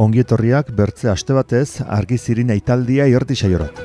Ongietorriak bertze aste batez argi zirina italdia irrati saiorat.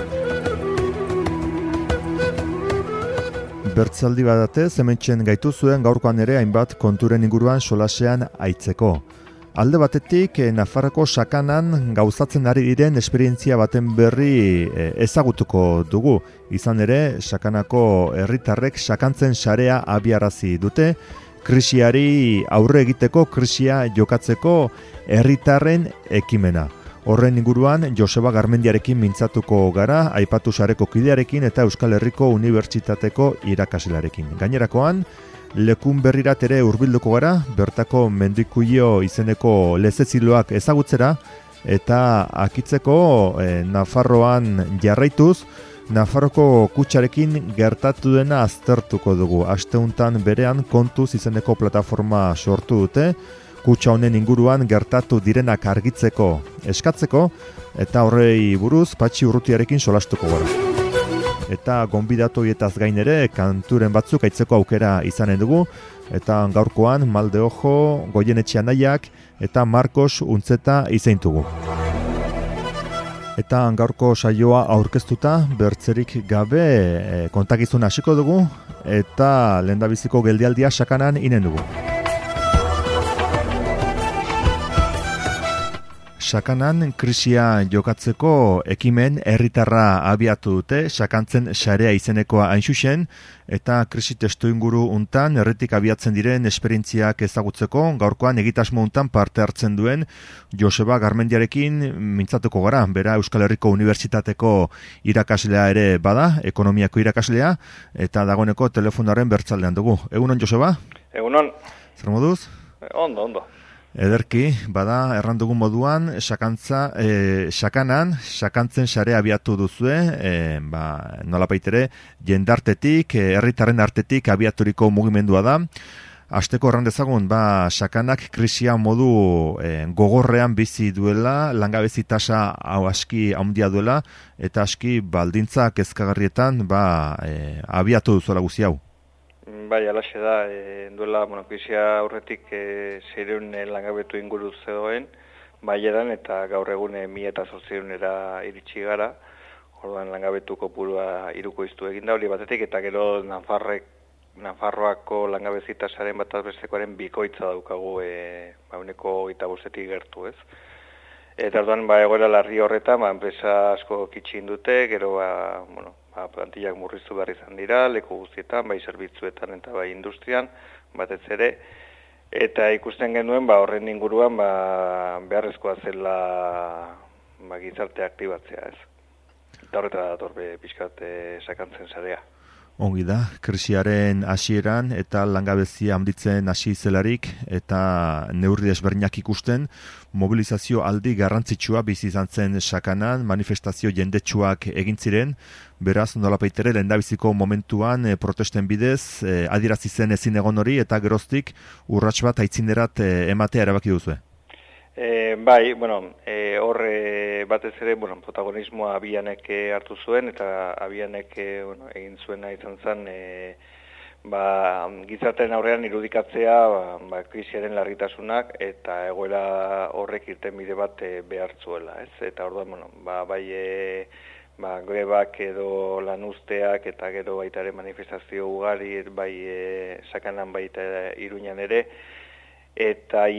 Bertzaldi badatez hementxen gaitu zuen gaurkoan ere hainbat konturen inguruan solasean aitzeko. Alde batetik, Nafarroko sakanan gauzatzen ari diren esperientzia baten berri ezagutuko dugu. Izan ere, sakanako herritarrek sakantzen sarea abiarazi dute, krisiari aurre egiteko, krisia jokatzeko herritarren ekimena. Horren inguruan, Joseba Garmendiarekin mintzatuko gara, aipatu sareko kidearekin eta Euskal Herriko Unibertsitateko irakaslarekin. Gainerakoan, lekun berrirat ere hurbilduko gara, bertako Mendikuio izeneko lezeziloak ezagutzera, eta akitzeko Nafarroan jarraituz, Nafarroko kutxarekin gertatu dena aztertuko dugu. Aste hontan berean Kontuz izeneko plataforma sortu dute, kutxa honen inguruan gertatu direnak argitzeko eskatzeko, eta horrei buruz Patxi Urrutiarekin solastuko gara. Eta gonbidatu hietaz gain ere kanturen batzuk aitzeko aukera izanen dugu, eta gaurkoan Malde Ojo, Goienetxe Anaiak eta Marcos Untzeta izeintugu. Eta gaurko saioa aurkeztuta bertzerik gabe kontakizun hasiko dugu, eta lehendabiziko geldialdia sakanan inen dugu. Sakanan krisia jokatzeko ekimen herritarra abiatu dute, sakantzen sarea izenekoa hain zuzen, eta krisi testu inguru untan herritik abiatzen diren esperientziak ezagutzeko, gaurkoan egitasmo untan parte hartzen duen Joseba Garmendiarekin mintzatuko gara, bera Euskal Herriko Unibertsitateko irakaslea ere bada, ekonomiako irakaslea, eta dagoeneko telefonaren bertzaldean dugu. Egunon, Joseba? Egunon. Zer moduz? Ondo. Ederki, bada, erran dugun moduan, sakanan, sakantzen sare abiatu duzue, nolapaitere, jendartetik, herritarren artetik abiaturiko mugimendua da. Hasteko erran dezagun, sakanak krisia modu gogorrean bizi duela, langabezi tasa hau aski handia duela, eta aski baldintza kezkagarrietan abiatu duzuela guzi hau. Bai, alaxe da, duela, krisia aurretik 600 langabetu inguru zegoen, baieran eta gaur egun 1.800 iritsi gara, orduan langabetu kopurua irukoiztu eginda, hori batetik, eta gero Nafarroako langabezitasaren bat azbestekoaren bikoitza daukagu, uneko 25-etik gertu, ez? Eta orduan, egoera larri horretan, enpresa asko kitxin dute, gero, plantillak murriztu behar izan dira, leku guztietan, bai zerbitzuetan eta bai industrian, batez ere, eta ikusten genuen, horren inguruan, beharrezkoa zela gizarte aktibatzea, ez. Eta horretara datorbe pixkat sakantzen sarea. Ongi da, krisiaren hasieran eta langabezia handitzen hasi zelarik eta neurri desberdinak ikusten, mobilizazio aldi garrantzitsua bizi izan zen sakanan, manifestazio jendetsuak egin ziren, beraz nolapaitere lehendabiziko momentuan protesten bidez adierazi zen ezin egon hori eta geroztik urrats bat aitzinerat ematea erabaki duzue. Horre batez ere, protagonismoa Abianek hartu zuen, eta Abianek egin zuena izan zen, gizartearen aurrean irudikatzea krisiaren larritasunak, eta egoera horrek irtenbide bat behar zuela, ez? Eta orduan, grebak edo lanuzteak, eta gero baita ere manifestazio ugari, sakanan baita Iruñan ere, eta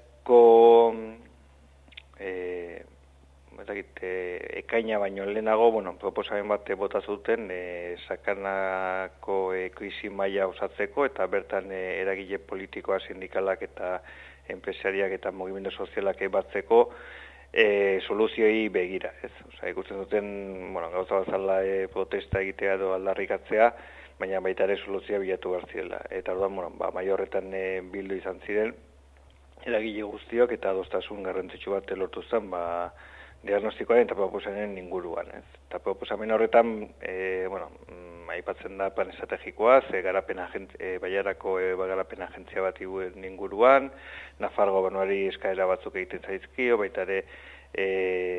ekaina baino lehenago, proposamen bat bota zuten sakanako krisi maila osatzeko eta bertan eragile politikoa, sindikalak eta enpresariak eta mugimendu sozialak batzeko soluzioi begira, ez? Ikusten duten, gauza bazala protesta egitea edo aldarrikatzea, baina baita ere soluzioa bilatu behar zirela. Eta orduan, maila horretan bildu izan ziren, eragile guztiok eta adostasun garrantzitsu bat lortu zen, diagnostikoaren eta proposamenen inguruan, ez? Eta proposamen horretan, aipatzen da plan estrategikoa, Baiarako garapen agentzia bat inguruan, Nafar gobernuari eskaera batzuk egiten zaizkio, baita ere,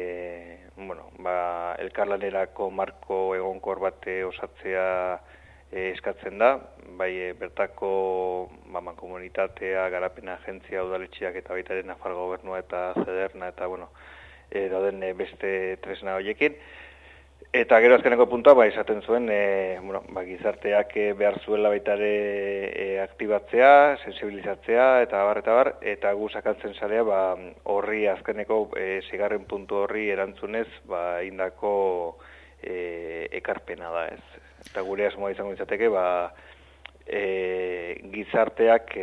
elkarlanerako marko egonkor bat osatzea eskatzen da, bai bertako mankomunitatea, garapena agentzia, udaletxeak eta baita ere Nafar gobernua eta Zederna eta dauden beste tresna horiekin. Eta gero azkeneko puntua esaten zuen gizarteak behar zuela baita ere aktibatzea, sensibilizatzea eta bar, eta gu sakaltzen sarea horri azkeneko zigarren puntu horri erantzunez indako ekarpena da ez. Eta gure asmoa izango izateke gizarteak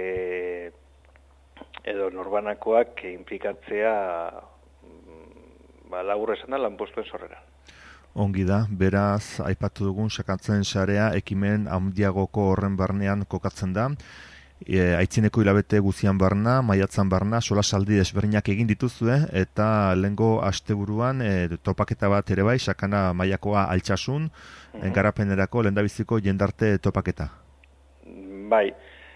edo norbanakoak inplikatzea labur esan da lanpostuen sorreran. Ongi da, beraz, aipatu dugun sakatzen sarea ekimen handiagoko horren barnean kokatzen da. Aitzineko hilabete guzian barna, maiatzan barna, solasaldi desberdinak egin dituzue, eta lehengo asteburuan topaketa bat ere bai, sakana mailakoa Altsasun, garapenerako lehendabiziko jendarte topaketa. Bai,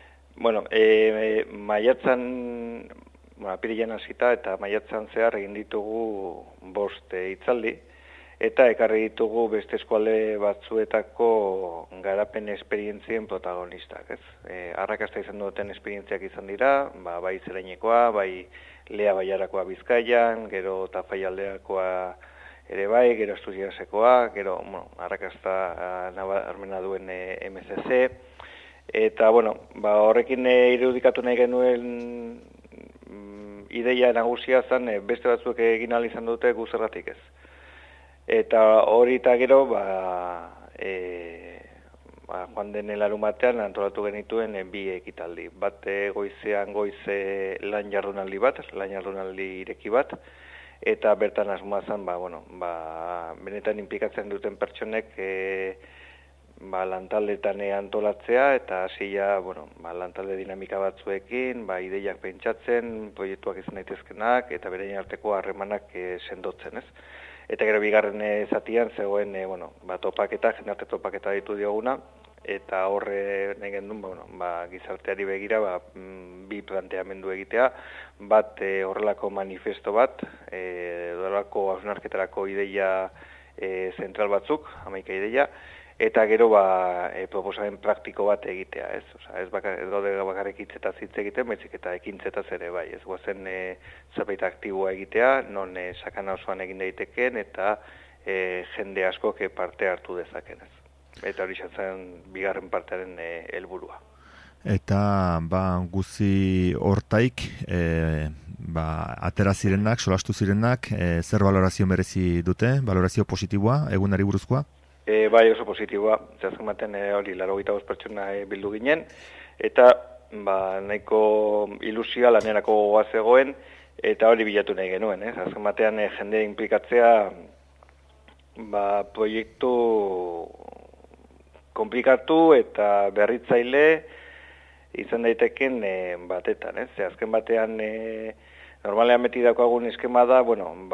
maiatzan, apirilean hasita eta maiatzan zehar egin ditugu 5 hitzaldi, eta ekarri ditugu beste eskualde batzuetako garapen esperientzien protagonistak, ez? Arrakasta izan duten esperientziak izan dira, bai Zereinekoa, bai Lea Baiarakoa Bizkaian, gero Tafaialdeakoa ere bai, gero Asturiasekoa, gero, arrakasta nabarmena duen MCC, eta, horrekin irudikatu nahi genuen ideia nagusia zen beste batzuek egin ahal izan dute gu zergatik ez. Eta hori eta gero, joan den larumatean antolatu genituen bi ekitaldi. Bat goizean lan jardunaldi bat, lan jardunaldi ireki bat, eta bertan asmoa zen, benetan inplikatzen duten pertsonek lantaldetan antolatzea, eta hasia, lantalde dinamika batzuekin, ideiak pentsatzen, proiektuak izan daitezkenak, eta beraien arteko harremanak sendotzen, ez? Eta gero bigarren zatian zegoen topaketa, jendarte topaketa ditu dioguna, eta horre nahi gendun, gizarteari begira bi planteamendu egitea, bat horrelako manifesto bat, horrelako hausnarketarako ideia zentral batzuk, 11 ideia, eta gero proposamen praktiko bat egitea, ez? Ez gaude bakarrik hitzetaz hitz egiten, baizik eta ekintzetaz ere bai, ez guazen zerbait aktiboa egitea, non sakana osoan egin daiteken, eta jende askok parte hartu dezaken, ez? Eta hori zen bigarren partearen helburua. Eta guzi hortaik, atera zirenak, solastu zirenak, zer balorazio merezi dute, balorazio positiboa, egunari buruzkoa? Bai, oso positiboa, zehazken baten hori 85 pertsona bildu ginen, eta nahiko ilusioa lanerako gogoa zegoen, eta hori bilatu nahi genuen, zehazken batean jende inplikatzea proiektu komplikatu eta berritzaile izan daiteken batetan, zehazken batean normalean beti daukagun eskema da,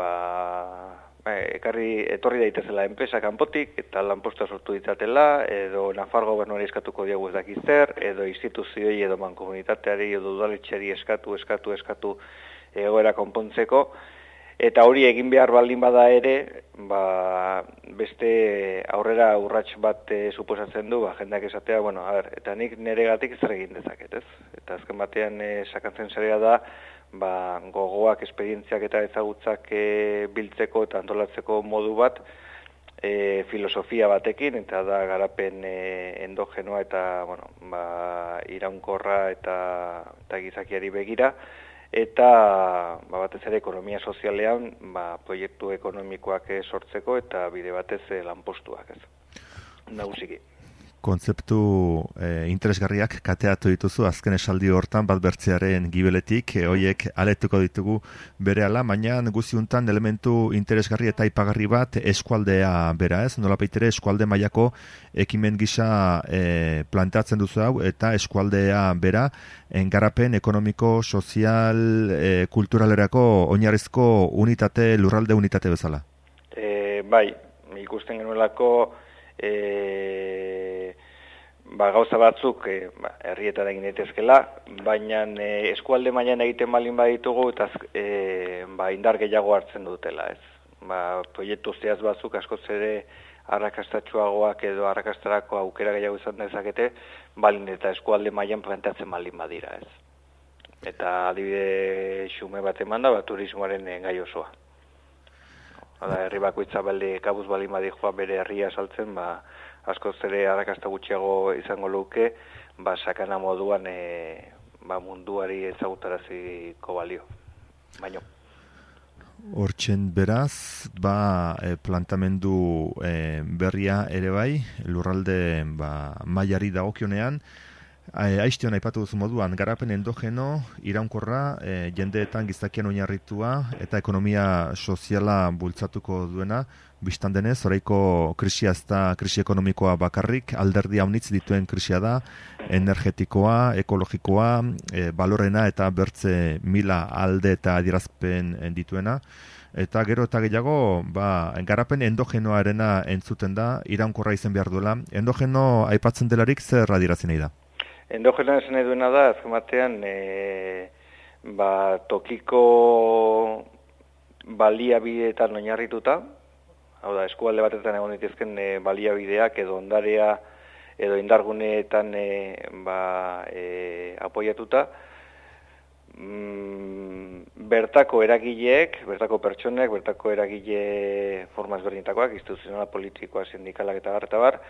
etorri daitezela enpresa kanpotik eta lanposta sortu ditzatela, edo Nafar gobernuari eskatuko diagu ez dakiz zer, edo instituzioi edo mankomunitateari edo udaletxeari eskatu egoera konpontzeko, eta hori egin behar baldin bada ere, beste aurrera urrats bat suposatzen du, jendeak esatea, eta nik neregatik zer egin dezaket, ez? Eta azken batean sakatzen sarea da, gogoak, esperientziak eta ezagutzak biltzeko eta antolatzeko modu bat filosofia batekin, eta da garapen endogenoa eta iraunkorra eta gizakiari begira, eta batez ere ekonomia sozialean proiektu ekonomikoak sortzeko eta bide batez lanpostuak, ez? Nagusiki. Kontzeptu interesgarriak kateatu dituzu azken esaldi hortan bat bertzearen gibeletik, hoiek aletuko ditugu berehala, baina guziuntan elementu interesgarri eta aipagarri bat eskualdea bera, ez? Nolabait ere eskualde mailako ekimen gisa planteatzen duzu hau, eta eskualdea bera garapen ekonomiko, sozial, kulturalerako oinarrizko unitate, lurralde unitate bezala. Bai, ikusten genuelako gauza batzuk herrietan egin daitezkela, baina eskualde mailan egiten baldin baditugu eta indar gehiago hartzen dutela, ez? Proiektu zehaz batzuk askoz ere arrakastatsuagoak edo arrakastarako aukera gehiago izan dezakete, balin eta eskualde mailan planteatzen balin badira, ez. Eta adibide xume bat eman da, turismoaren gai osoa. Herri bakoitza kabuz balin badioa bere herria saltzen, askoz ere arrakasta gutxiago izango luke, sakana moduan munduari ezagutaraziko balio. Baino. Hortzen beraz, plantamendu berria ere bai, lurralde mailari dagokionean, aiztion aipatu duzu moduan, garapen endogeno, iraunkorra, jendeetan gizakian oinarritua eta ekonomia soziala bultzatuko duena, bistan denez, oraiko krisia ez da krisi ekonomikoa bakarrik, alderdi haunitz dituen krisia da, energetikoa, ekologikoa, balorena eta bertze mila alde eta adierazpen dituena. Eta gero eta gehiago, garapen endogenoarena entzuten da, iraunkorra izen behar duela. Endogeno aipatzen delarik zer adierazi nahi da? Endogenoa esan nahi duena da, azken batean, tokiko baliabideetan oinarrituta, hau da, eskualde batetan egon dituzken baliabideak edo ondarea edo indarguneetan apoiatuta, bertako eragileek, bertako pertsonek, bertako eragile forma ezberdinetakoak, instituzionala, politikoa, sindikalak eta bar,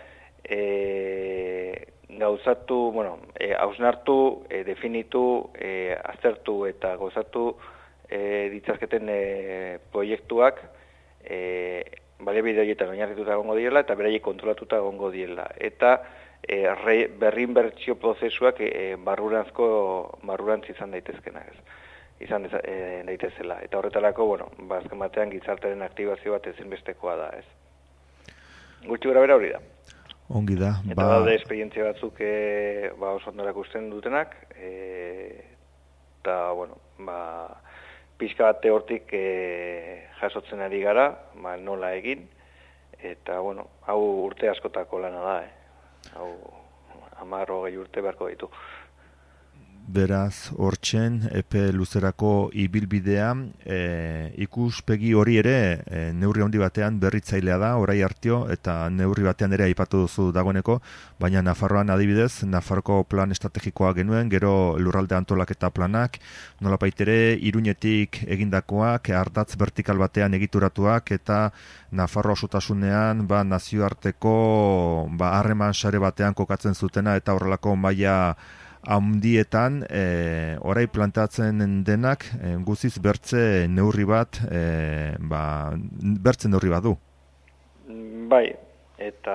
gauzatu, hausnartu, definitu, aztertu eta gauzatu ditzazketen proiektuak baliabide horietan oinarrituta egongo direla eta beraiek kontrolatuta egongo direla. Eta berrinbertsio prozesuak barrurantz izan daitezkenak ez. Izan daitezela. Eta horretarako, azken batean gizartearen aktibazio bat ezinbestekoa da ez. Gutxi gora bera hori da. Ongi da. Eta daude esperientzia batzuk oso ondo erakusten dutenak, eta, pixka bat hortik jasotzen ari gara, nola egin, eta, hau urte askotako lana da, hau 10-20 urte beharko ditu. Beraz, hortzen, epe luzerako ibilbidea, ikuspegi hori ere neurri handi batean berritzailea da, orai hartio, eta neurri batean ere aipatu duzu dagoeneko, baina Nafarroan adibidez, Nafarroko plan estrategikoa genuen, gero lurralde antolaketa planak, nolapait ere Iruñetik egindakoak, ardatz vertikal batean egituratuak, eta Nafarroa osotasunean nazioarteko harreman sare batean kokatzen zutena, eta horrelako maila handietan orai plantatzen denak guziz bertze neurri bat bertze neurri bat du. Bai, eta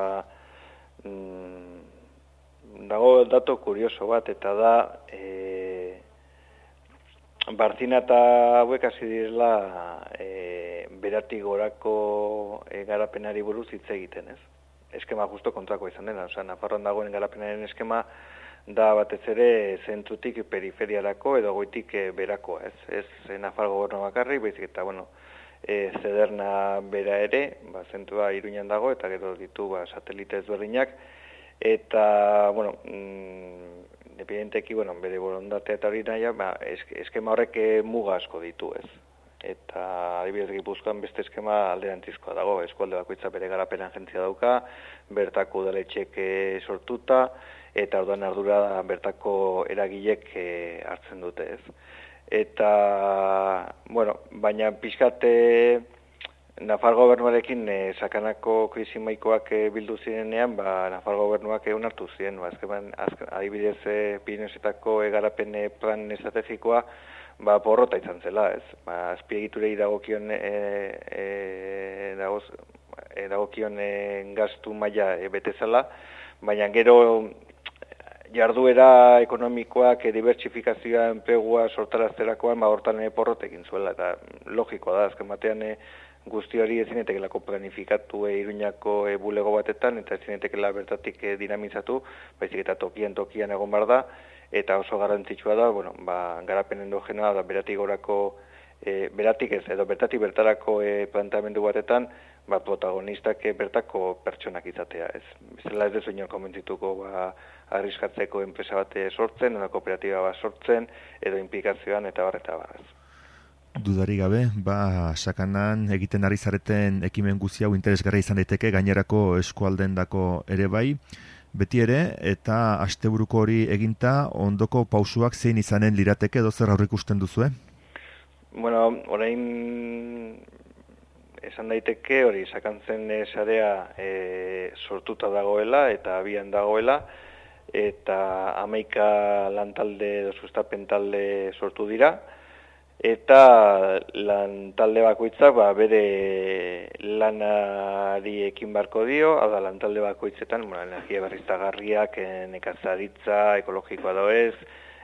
dago dato kurioso bat, eta da Bartzina eta hauek hasi direla beratik gorako garapenari buruz hitz egiten, ez? Eskema justo kontrako izan dena, Nafarroan dagoen garapenaren eskema da batez ere zentrutik periferiarako edo goitik berako, ez Nafarro gobernu bakarrik, baizik eta, Zederna bera ere, zentrua Iruñan dago, eta gero ditu satelite ezberdinak, eta, independenteki, bere borondatea eta hori naia, eskema horrek muga asko ditu, ez. Eta adibidez Gipuzkoan beste eskema alderantzizkoa dago, eskualde bakoitza bere garapen agentzia dauka, bertako udaletxek sortuta, eta orduan ardura bertako eragilek hartzen dute, ez. Eta, baina pixkate Nafar gobernuarekin sakanako krisi maikoak bildu zirenean, Nafar gobernuak onartu ziren, adibidez Pirineosetako garapen plan estrategikoa, porrota izan zela, ez. Azpiegiturei dagokion gastu maila bete zela, baina gero jarduera ekonomikoak dibertsifikazioa enplegua sortarazterakoan hortan porrota egin zuela, eta logikoa da, azken batean guzti hori ezinetekela planifikatu Iruñako bulego batetan, eta ezinetekela bertatik dinamizatu, baizik eta tokian egon behar da, eta oso garrantzitsua da, garapen endogenoa da beratik gorako, beratik ez, edo bertatik bertarako planteamendu batetan, protagonistak bertako pertsonak izatea, ez. Bezala ez dezu inor konbentzituko arriskatzeko enpresa bat sortzen, edo kooperatiba bat sortzen, edo implikazioan eta bar, ez. Dudari gabe, sakanan egiten ari zareten ekimen guzti hau interesgarria izan daiteke gainerako eskualdendako ere bai, beti ere, eta asteburuko hori eginta ondoko pausuak zein izanen lirateke edo zer aurreikusten duzue? Bueno, orain esan daiteke hori sakantzen sarea sortuta dagoela eta abian dagoela, eta 11 lantalde edo sustapen talde sortu dira, eta lan talde bakoitzak bere lanari ekin barko dio, hau da lan talde bakoitzetan, energia berriztagarriak, nekazaritza, ekologikoa doez,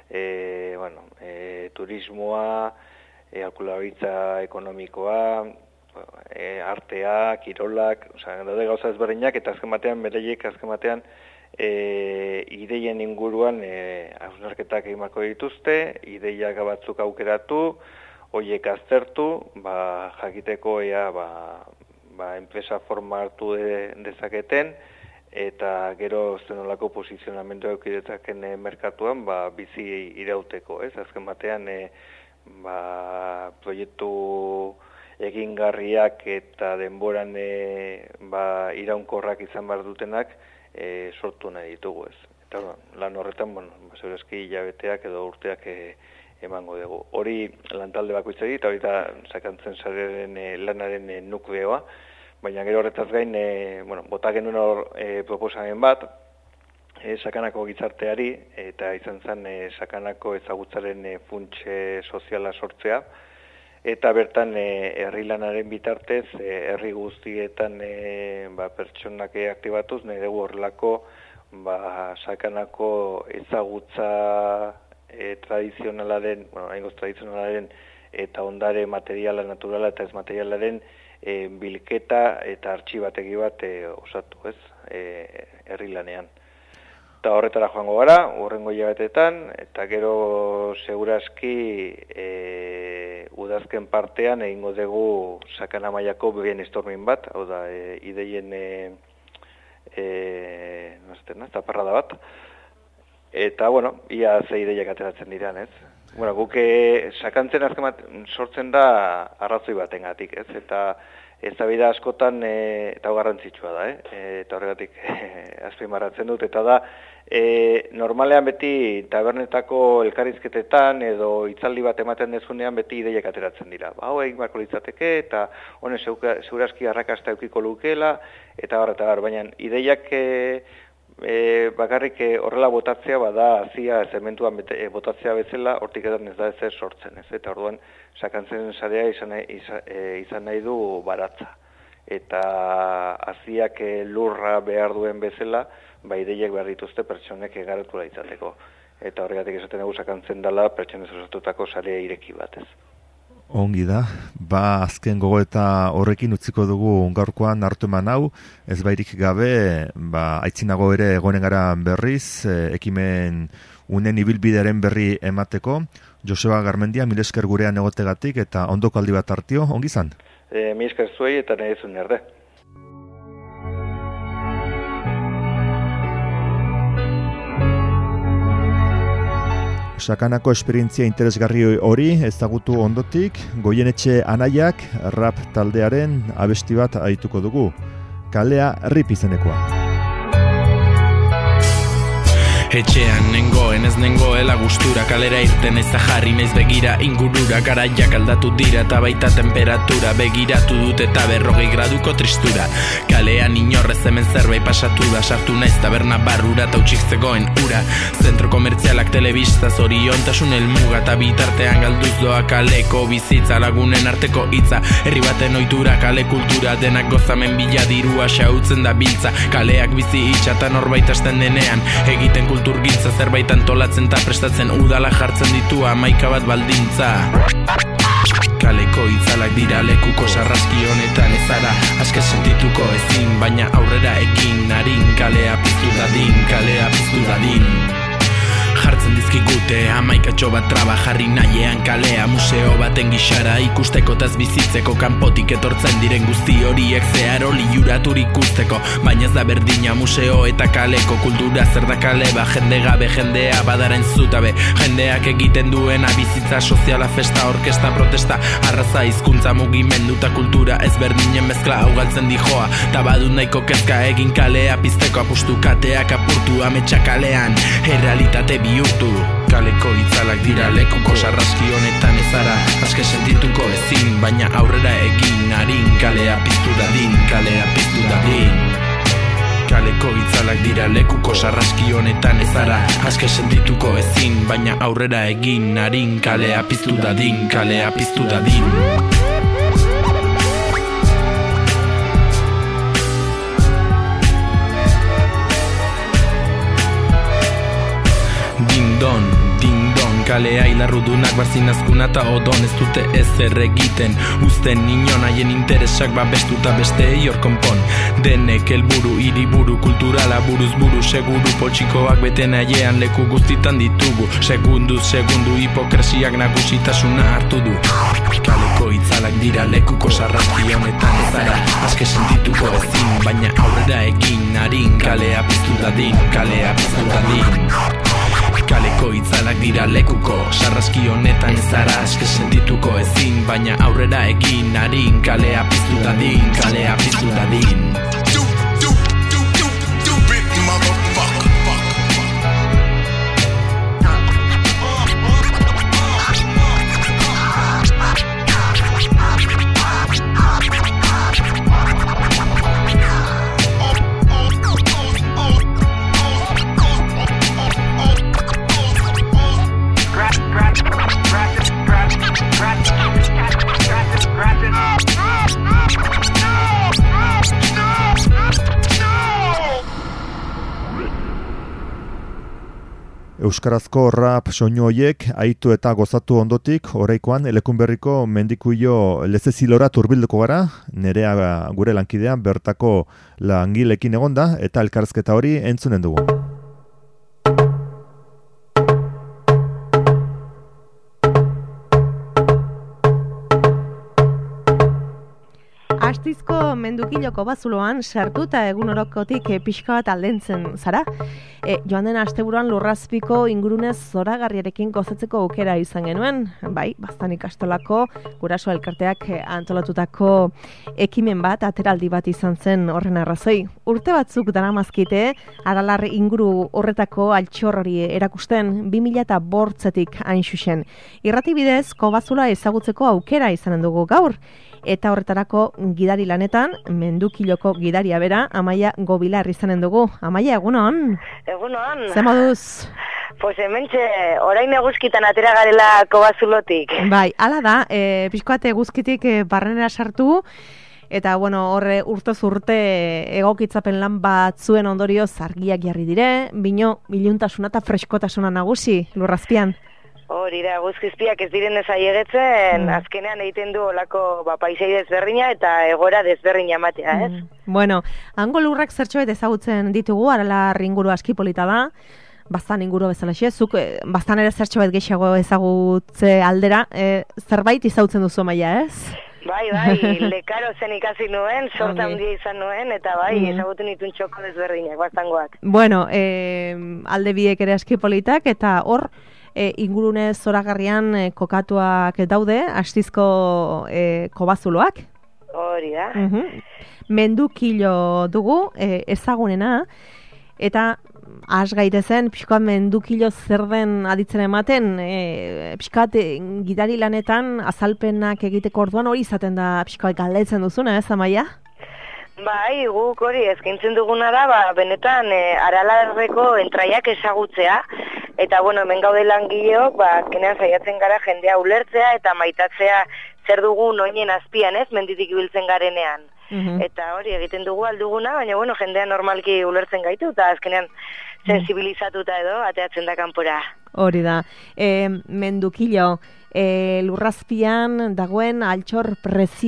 turismoa, aholkularitza ekonomikoa, artea, kirolak, daude gauza ezberdinak, eta azken batean ideien inguruan hausnarketak egin beharko dituzte, ideiak batzuk aukeratu, horiek aztertu, jakiteko enpresa forma hartu dezaketen, eta gero zenolako posizionamendu eukidetaken merkatuan bizi irauteko, ez? Azken batean proiektu egingarriak eta denboran iraunkorrak izan behar dutenak sortu nahi ditugu, ez. Eta lan horretan, segurazki hilabeteak edo urteak emango dugu. Hori lantalde bakoitzari, eta hori da sakantzen sarearen lanaren nukleoa, baina gero horretaz gain, bota genuen hor proposamen bat, sakanako gizarteari, eta izan zen sakanako ezagutzaren funtse soziala sortzea, eta bertan herri lanaren bitartez, herri guztietan pertsonak aktibatuz, nahi dugu horrelako sakanako ezagutza tradizionalaren, tradizionalaren eta ondare materiala, naturala eta ez materialaren bilketa eta artxibategi bat osatu, ez, herri lanean. Eta horretara joango gara, hurrengo hilabetetan, eta gero segurazki udazken partean egingo dugu sakana mailako brainstorming bat, hau da, ideien taparrada bat. Eta, ia ze ideiak ateratzen diran, ez? Guk sakantzen azken sortzen da arrazoi batengatik, ez? Eta eztabaida askotan eta garrantzitsua da, eta horregatik azpimarratzen dut, eta da, normalean beti tabernetako elkarrizketetan edo hitzaldi bat ematen dezunean beti ideiak ateratzen dira. Hau egin beharko litzateke, eta honen segurazki arrakasta edukiko lukeela, eta baina ideiak bakarrik horrela botatzea bada hazia zementuan botatzea bezala, hortik edan ez da ezer sortzen, ez? Eta orduan sakantzen sarea izan nahi du baratza. Eta haziak lurra behar duen bezala, ideiak behar dituzte pertsonek garatu izateko. Eta horregatik esaten dugu sakantzen dela pertsonez osatutako sarea ireki batez. Ongi da, azken gogoeta horrekin utziko dugu gaurkoan hartu eman hau, ez bairik gabe, aitzinago ere egonen gara berriz, ekimen unen ibilbidearen berri emateko. Joseba Garmendia, mil esker gurean egotegatik eta ondoko aldi bat hartio, ongi zan? Mil esker zuei eta nahi zuen erde. Sakanako esperientzia interesgarri hori ezagutu ondotik, Goienetxe Anaiak rap taldearen abesti bat aituko dugu. Kalea rip izenekoa. Etxean nengoen ez nengoela gustura, kalera irten ez da jarri naiz begira ingurura, garaiak aldatu dira eta baita temperatura, begiratu dut eta 40 graduko tristura. Kalean inorrez hemen zerbait pasatu da, sartu naiz taberna barrura eta utzik zegoen ura. Zentro komertzialak telebista zoriontasun helmuga eta bitartean galduz doa kaleko bizitza, lagunen arteko hitza, herri baten ohitura, kale kultura, denak gozamen bila dirua xautzen da biltza, kaleak bizi itxa eta norbait hasten denean egiten kulturgintza, zerbait antolatzen eta prestatzen udala jartzen ditu 11 bat baldintza. Kaleko itzalak dira lekuko sarraski honetan ez zara aske sentituko ezin, baina aurrera ekin arin, kalea piztu dadin, kalea piztu dadin. Jartzen ekartzen dizkigute, amaikatxo bat traba jarri nahiean kalea, museo baten gixara ikusteko taz bizitzeko, kanpotik etortzen diren guzti horiek zeharo liuraturik ikusteko, baina ez da berdina museo eta kaleko kultura zer da kaleba, jende gabe, jendea badaren zutabe, jendeak egiten duena bizitza soziala, festa, orkesta, protesta, arraza, hizkuntza, mugimendu eta kultura ezberdinen mezkla hau galtzen dijoa, ta badut nahiko kezka egin kalea pizteko, apustu kateak apurtu ametsa kalean, errealitate bihurtu. Kaleko itzalak dira lekuko sarraski honetan ezara aske sentituko ezin, baina aurrera egin arin, kalea piztu dadin, kalea piztu dadin. Kaleko itzalak dira lekuko sarraski honetan ezara aske sentituko ezin, baina aurrera egin arin, kalea piztu dadin, kalea piztu dadin. Ding-don, ding-don, kalea hilarrudunak barzin azkuna eta odon ez dute ezer egiten, uzten inon haien interesak babestuta besteei hor konpon, denek helburu, hiriburu, kulturala buruz buru, seguru poltsikoak beten haiean leku guztitan ditugu, segunduz segundu hipokresiak nagusitasuna hartu du. Kaleko itzalak dira lekuko sarraski honetan ezara aske sentituko ezin, baina aurrera egin arin, kalea piztu dadin, kalea piztu dadin. Kaleko itzalak dira lekuko sarraski honetan ezara aske sentituko ezin, baina aurrera egin arin, kalea piztu dadin, kalea piztu dadin. Euskarazko rap soinu hoiek aitu eta gozatu ondotik, oraikoan Elekunberriko mendikuio lezezilora turbilduko gara, nerea gure lankidea bertako langilekin egonda eta elkarrizketa hori entzunen dugu. Astizko mendukiloko bazuloan sartuta egunorokotik pixka bat aldentzen zara. Joan den asteburuan Lurrazpiko ingurunez zoragarriarekin gozatzeko aukera izan genuen, bai, Baztan ikastolako guraso elkarteak antolatutako ekimen bat, ateraldi bat izan zen horren arrazoi. Urte batzuk daramazkite Aralar inguru horretako altxor hori erakusten 2008tik hain xuxen. Irrati bidez kobazula ezagutzeko aukera izanen dugu gaur. Eta horretarako gidari lanetan, mendukiloko gidaria bera, Amaia Gobilar izanen dugu. Amaia, egunon? Egunon. Zer moduz? Pues hementxe, orain eguzkitan atera garela kobazulotik. Bai, hala da, pixkoat eguzkitik barrenera sartu, eta bueno, horre urtez urte egokitzapen lan batzuen ondorioz argiak jarri dire, bino miluntasuna eta freskotasuna nagusi Lurrazpian. Hori da, guzkizpiak ez diren ezaiegetzen, azkenean egiten du olako paisei desberdina eta egora desberdina ematea, ez? Bueno, hango lurrak zertxoet ezagutzen ditugu, Aralar inguru aski polita da, Baztan inguru bezalaxe, zuk Baztan ere zertxoet gehiago ezagutze aldera, zerbait izagutzen duzu, Amaia, ez? Bai, lekaro zen ikasi nuen, sorta handia izan nuen, eta bai, ezagutu nituen txoko desberdinak, Baztangoak. Bueno, alde biek ere aski politak, eta hor, ingurune zoragarrian kokatuak daude, Astizko kobazuloak. Hori da. Mendukilo dugu, ezagunena, eta has gaitezen, pixkoat mendukilo zer den aditzen ematen, pixkoat gidari lanetan azalpenak egiteko orduan hori izaten da pixkoat galdetzen duzuna, ez, Amaia? Bai, guk hori eskaintzen duguna da, benetan Aralarreko entraiak ezagutzea, eta bueno, hemen gaude langileok, azkenean saiatzen gara jendea ulertzea eta maitatzea zer dugun oinen azpian, ez, menditik ibiltzen garenean. Eta hori egiten dugu alduguna, baina bueno, jendea normalki ulertzen gaitu, eta azkenean sensibilizatuta edo, ateatzen da kanpora. Hori da. Mendukilo, Lurrazpian dagoen altxor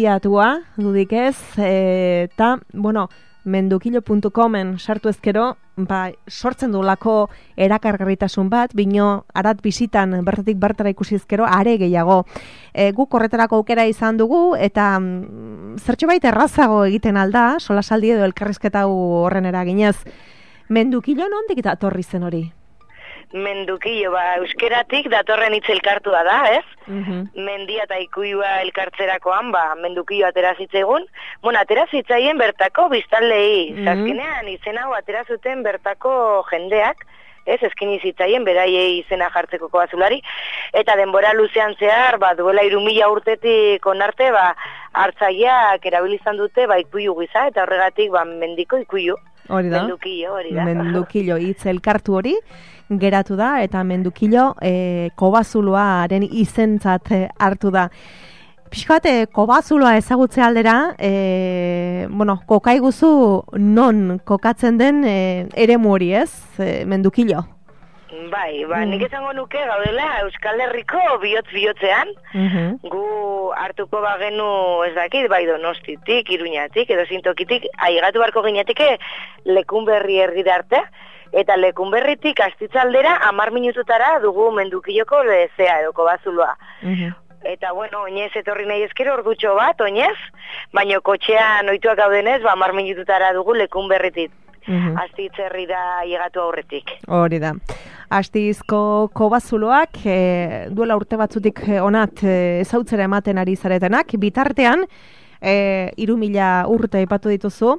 preziatua, dudik ez, eta, bueno, mendukilo.comen sartu ezkero, sortzen duelako erakargarritasun bat, bino arat bizitan bertatik bertara ikusi ezkero are gehiago. Guk horretarako aukera izan dugu eta zertxobait errazago egiten alda, solasaldi edo elkarrizketa horren eraginez. Mendukilo nondik datorri zen hori? Mendukilo, euskeratik datorren hitz elkartua da, ez? Mendia eta ikuiua elkartzerakoan, mendukilo aterazitzaigun. Aterazitzaien bertako biztanlei. Azkenean izen hau aterazuten bertako jendeak, ez, eskini zitzaien beraiei izena jartzeko Kobazulari, eta denbora luzean zehar, duela 3000 urtetik onarte, hartzaileak erabilizan dute, ikuiu giza, eta horregatik, mendiko ikuiu. Hori da. Mendukilo, hori da. Mendukilo hitz elkartu hori geratu da, eta mendukilo Kobazuloaren izentzat hartu da. Pixkat, Kobazuloa ezagutze aldera, kokaiguzu non kokatzen den eremu hori, ez, mendukilo? Bai, nik esango nuke gaudela Euskal Herriko bihotz-bihotzean, gu hartuko bagenu ez dakit, Donostitik, Iruñatik, edo zintokitik, aigatu barko gineateke Lekunberri erdira arte, eta Lekunberritik Astitzaldera 10 minututara dugu mendukiloko lezea edo Kobazuloa. Eta, oinez etorri nahi ezkero ordutxo bat, oinez, baina kotxean ohituak gaudenez, 10 minututara dugu Lekunberritik. Astitz herrira llegatu aurretik. Hori da. Astizko Kobazuloak duela urte batzutik onat ezautzera ematen ari zaretenak. Bitartean, 3000 urte aipatu dituzu,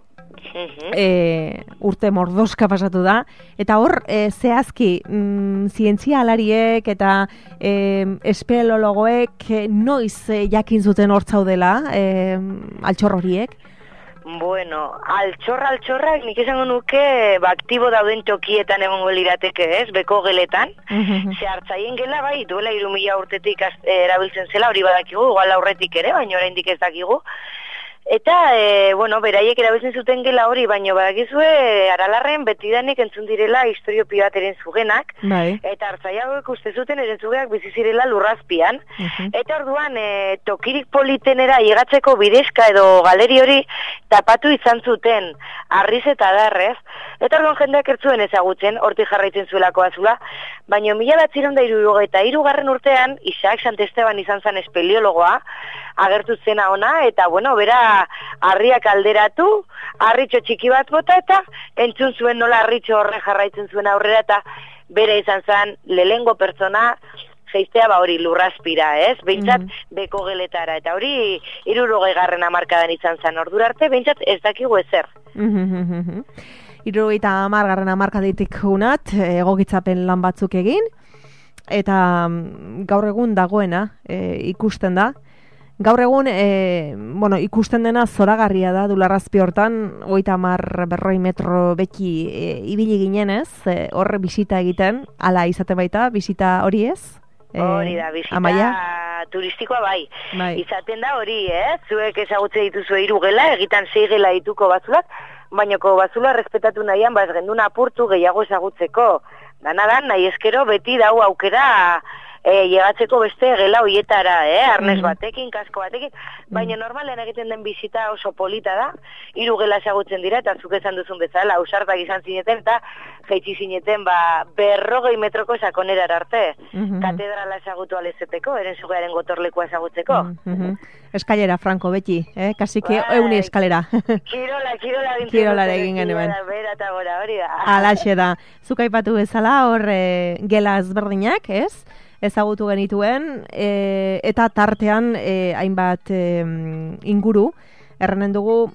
urte mordoska pasatu da, eta hor zehazki zientzialariek eta espeleologoek noiz jakin zuten hor zaudela altxor horiek? Altxorrak nik izango nuke aktibo dauden tokietan egongo lirateke, ez, beko geletan. Ze hartzaien gela duela 3000 urtetik erabiltzen zela, hori badakigu, igual aurretik ere, baina oraindik ez dakigu. Eta, beraiek erabiltzen zuten gela hori, baina badakizue Aralarren betidanik entzun direla istorio bat erentzugenak, eta hartzaiagoek uste zuten erentzugeak bizi zirela lurrazpian. Eta orduan, tokirik politenera llegatzeko bidezka edo galeri hori tapatu izan zuten, harriz eta darrez, eta orduan jendeak ertzuen ezagutzen, hortik jarraitzen zuelako azula, baina 1963 urtean, Isaac Santesteban izan zen espeleologoa, agertu zena ona, eta bera harriak alderatu, harritxo txiki bat bota, eta entzun zuen nola harritxo horre jarraitzen zuen aurrera, eta bere izan zen lehengo pertsona geiztea hori lurrazpira, ez? Behintzat beko geletara, eta hori 60. hamarkadan izan zen ordura arte, behintzat ez dakigu ezer. 70. hamarkadatik unat, egokitzapen lan batzuk egin, eta gaur egun dagoena ikusten da. Gaur egun, ikusten dena zoragarria da Dularrazpi hortan, 30-40 metro beki ibili ginenez, horre bisita egiten, ala izaten baita, bisita hori ez? Hori da, bisita turistikoa bai. Izaten da hori, zuek ezagutze dituzu 3 gela, egitan 6 gela dituko Kobazulak, baina Kobazula respetatu nahian, ez gendun apurtu gehiago ezagutzeko. Danadan, nahi eskero beti dau aukera llegatzeko beste gela hoietara, arnez batekin, kasko batekin, baina normalen egiten den bizita oso polita da, 3 gela ezagutzen dira, eta zuk esan duzun bezala, ausartak izan zineten, eta jaitsi zineten, 40 metroko sakonera arte, katedrala ezagutu alezeteko, eren zugearen gotorlekoa ezagutzeko. Eskalera, Franco, beti, kasiki euni eskalera. Kirola egin genuen. Bera eta gora, hori da. Alaxe da, zuk aipatu bezala, hor gela ezberdinak, ez? Ezagutu genituen, eta tartean hainbat inguru, errenen dugu,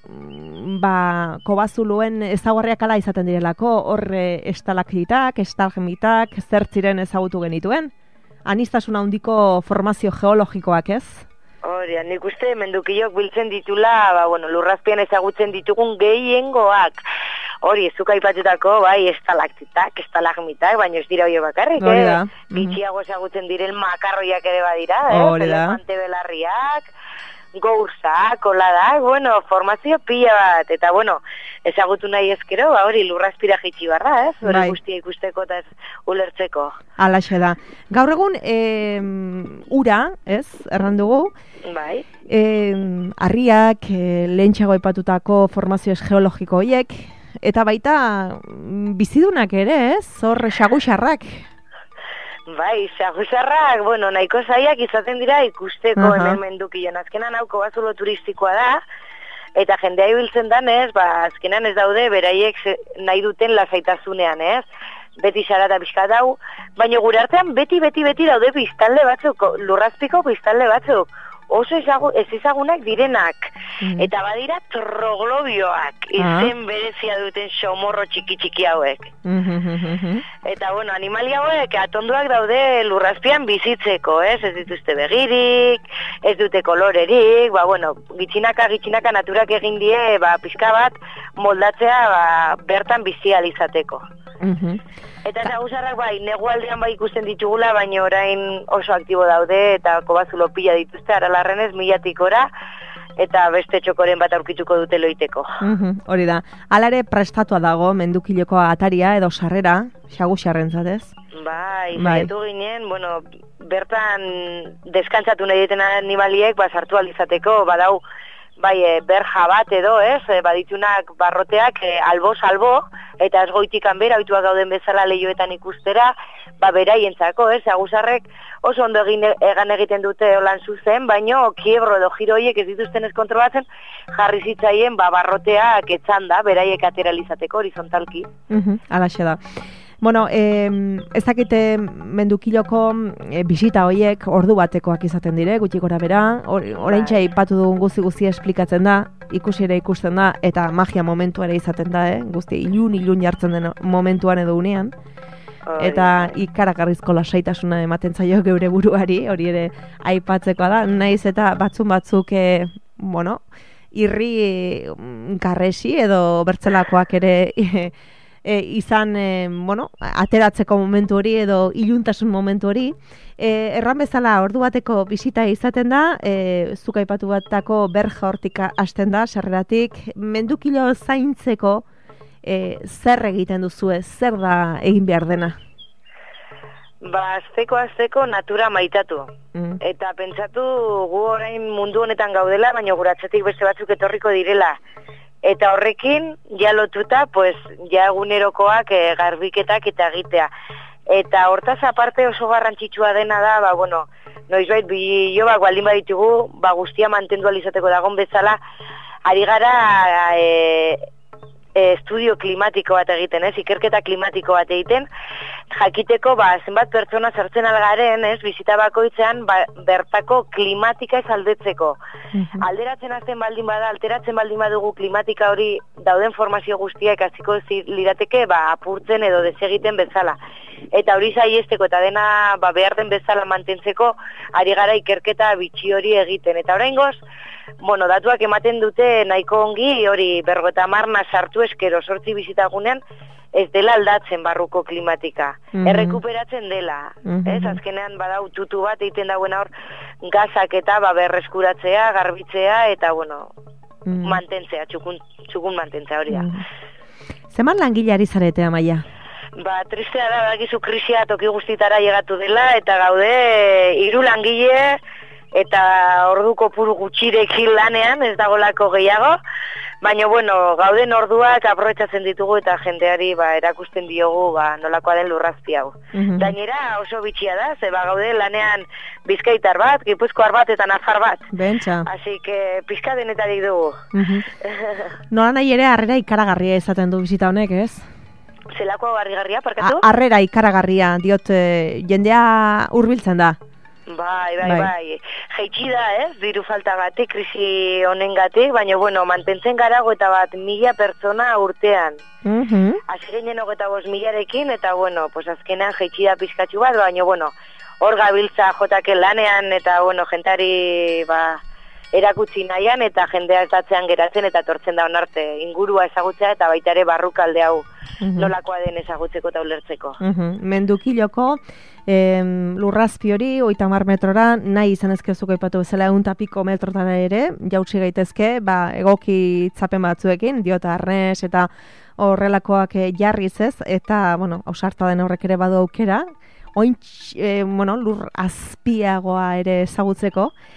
Kobazuloen ezaugarriak ala izaten direlako, hor estalaktitak, estalgemitak, zertziren ezagutu genituen. Anistasuna handiko formazio geologikoak, ez? Hori, nik uste mendukilok biltzen ditula, lurrazpian ezagutzen ditugun gehiengoak. Hori, zuka aipatutako, estalaktitak, estalagmitak, baina ez dira hori bakarrik, bitxiago ezagutzen diren makarroiak ere badira, elefante belarriak, gouzak, oladak, formazio pila bat, eta ezagutu nahi ezkero, hori lurrazpira jitsi barra, hori guztia ikusteko eta ulertzeko. Alaxe da. Gaur egun, ura, erran dugu, harriak, lehentxago aipatutako formazio geologiko horiek, eta baita bizidunak ere, ez? Hor xaguxarrak. Bai, xagusarrak, bueno, nahiko zaiak izaten dira ikusteko hemen Mendukilon. Azkenan hauko bazulo turistikoa da, eta jendea ibiltzen danez, azkenan ez daude beraiek nahi duten lasaitasunean, ez? Beti xarata pixka dau, baina gure artean beti daude biztanle batzuk, lurrazpiko biztanle batzuk. Oso ezagunak direnak. Eta badira troglobioak, izen berezia duten xomorro txiki hauek. Eta, bueno, animali hauek atonduak daude lurrazpian bizitzeko, ez dituzte begirik, ez dute kolorerik, bueno, gitxinaka naturak egin die, pixka bat moldatzea bertan bizializateko. Eta xagusarrak negualdean ikusten ditugula, baina orain oso aktibo daude, eta kobazulo pila dituzte, aralarrenez 1000-tik ora, eta beste txokoren bat aurkituko dute loiteko. Hori da. Alare prestatua dago Mendukileko ataria edo sarrera, xagusarrentzat, ez? Bai, zaitu ginen, bueno, bertan deskantzatu nahi duten animaliek, sartu alizateko, badau, berja bat edo, ez? Baditunak barroteak albo, eta ez goitik hanbera, oituak gauden bezala lehioetan ikustera, beraientzako, ez? Agusarrek oso ondo egan egiten dute holan zuzen, baino kiebro edo giroiek ez dituzten ez kontrolatzen, jarri zitzaien barroteak etzanda, beraiek ateralizateko horizontalki. Alaxe da. Bueno, ez dakite Mendukiloko bisita horiek ordu batekoak izaten dire, gutxi gora bera, oraintxe aipatu dugun guzti esplikatzen da, ikusi ere ikusten da, eta magia momentu ere izaten da, guzti ilun jartzen den momentuan edo unean, eta ikaragarrizko lasaitasuna ematen zaio geure buruari, hori ere aipatzekoa da, naiz eta batzuk, irri garresi edo bertzelakoak ere izan, ateratzeko momentu hori edo iluntasun momentu hori. Erran bezala ordu bateko bisita izaten da, zuk aipatu batako berja hortik hasten da, sarreratik. Mendukilo zaintzeko zer egiten duzue, zer da egin behar dena? Azteko natura maitatu. Eta pentsatu gu orain mundu honetan gaudela, baina guratzetik beste batzuk etorriko direla. Eta horrekin, lotuta, egunerokoak garbiketak eta egitea. Eta hortaz aparte oso garrantzitsua dena da, noizbait bilobak baldin baditugu, guztia mantendu alizateko dagon bezala, ari gara estudio klimatiko bat egiten, ikerketa klimatiko bat egiten, jakiteko zenbat pertsona sartzen algaren, bizita bakoitzean bertako klimatika ez aldetzeko. Alderatzen azten baldin bada, alteratzen baldin badugu klimatika hori dauden formazio guztiak hasiko lirateke apurtzen edo desegiten bezala. Eta hori saiesteko eta dena behar den bezala mantentzeko ari gara ikerketa bitxi hori egiten. Eta oraingoz, datuak ematen dute nahiko ongi hori 50 sartu eskero 8 bizitagunean ez dela aldatzen barruko klimatika. Errekuperatzen dela. Azkenean badau tutu bat egiten dagoena hor gazak eta berreskuratzea, garbitzea eta mantentzea, txukun mantentzea hori da. Zeman langileari zarete, Amaia? Tristea da, bakizu krisia toki guztitara llegatu dela, eta gaude 3 langile eta ordu kopuru gutxirekin lanean, ez dagolako gehiago, baina gauden orduak aprobetxatzen ditugu eta jendeari erakusten diogu nolakoa den lurrazpi hau. Gainera oso bitxia da, ze gaude lanean Bizkaitar bat, Gipuzkoar bat eta Nafar bat. Bentsa. Así que pizka denetarik dugu. Nola nahi ere harrera ikaragarria izaten du bizita honek, ez? Zelako garrigarria, parkatu? Harrera ikaragarria, diot, jendea hurbiltzen da. Bai. Jaitsi da, diru faltagatik, krisi honengatik, baina, mantentzen gara 1.000 pertsona urtean. Hasi ginen 25.000-rekin, eta, azkenean jaitsi da pizkatxu bat, baina, hor gabiltza jotake lanean, eta, jentari, erakutsi nahian, eta jendea ez datzean geratzen, eta tortzen da onarte ingurua ezagutzea, eta baita ere barrukalde hau nolakoa den ezagutzeko eta ulertzeko. Mendukiloko lurrazpi hori 30 metrora, nahi izan ezkezuko ipatu bezala 100 metrotara ere, jautsi gaitezke, egoki tzapen batzuekin, diota arnez eta horrelakoak jarriz ez, eta, ausarta den horrek ere badu aukera, lur azpiagoa ere ezagutzeko,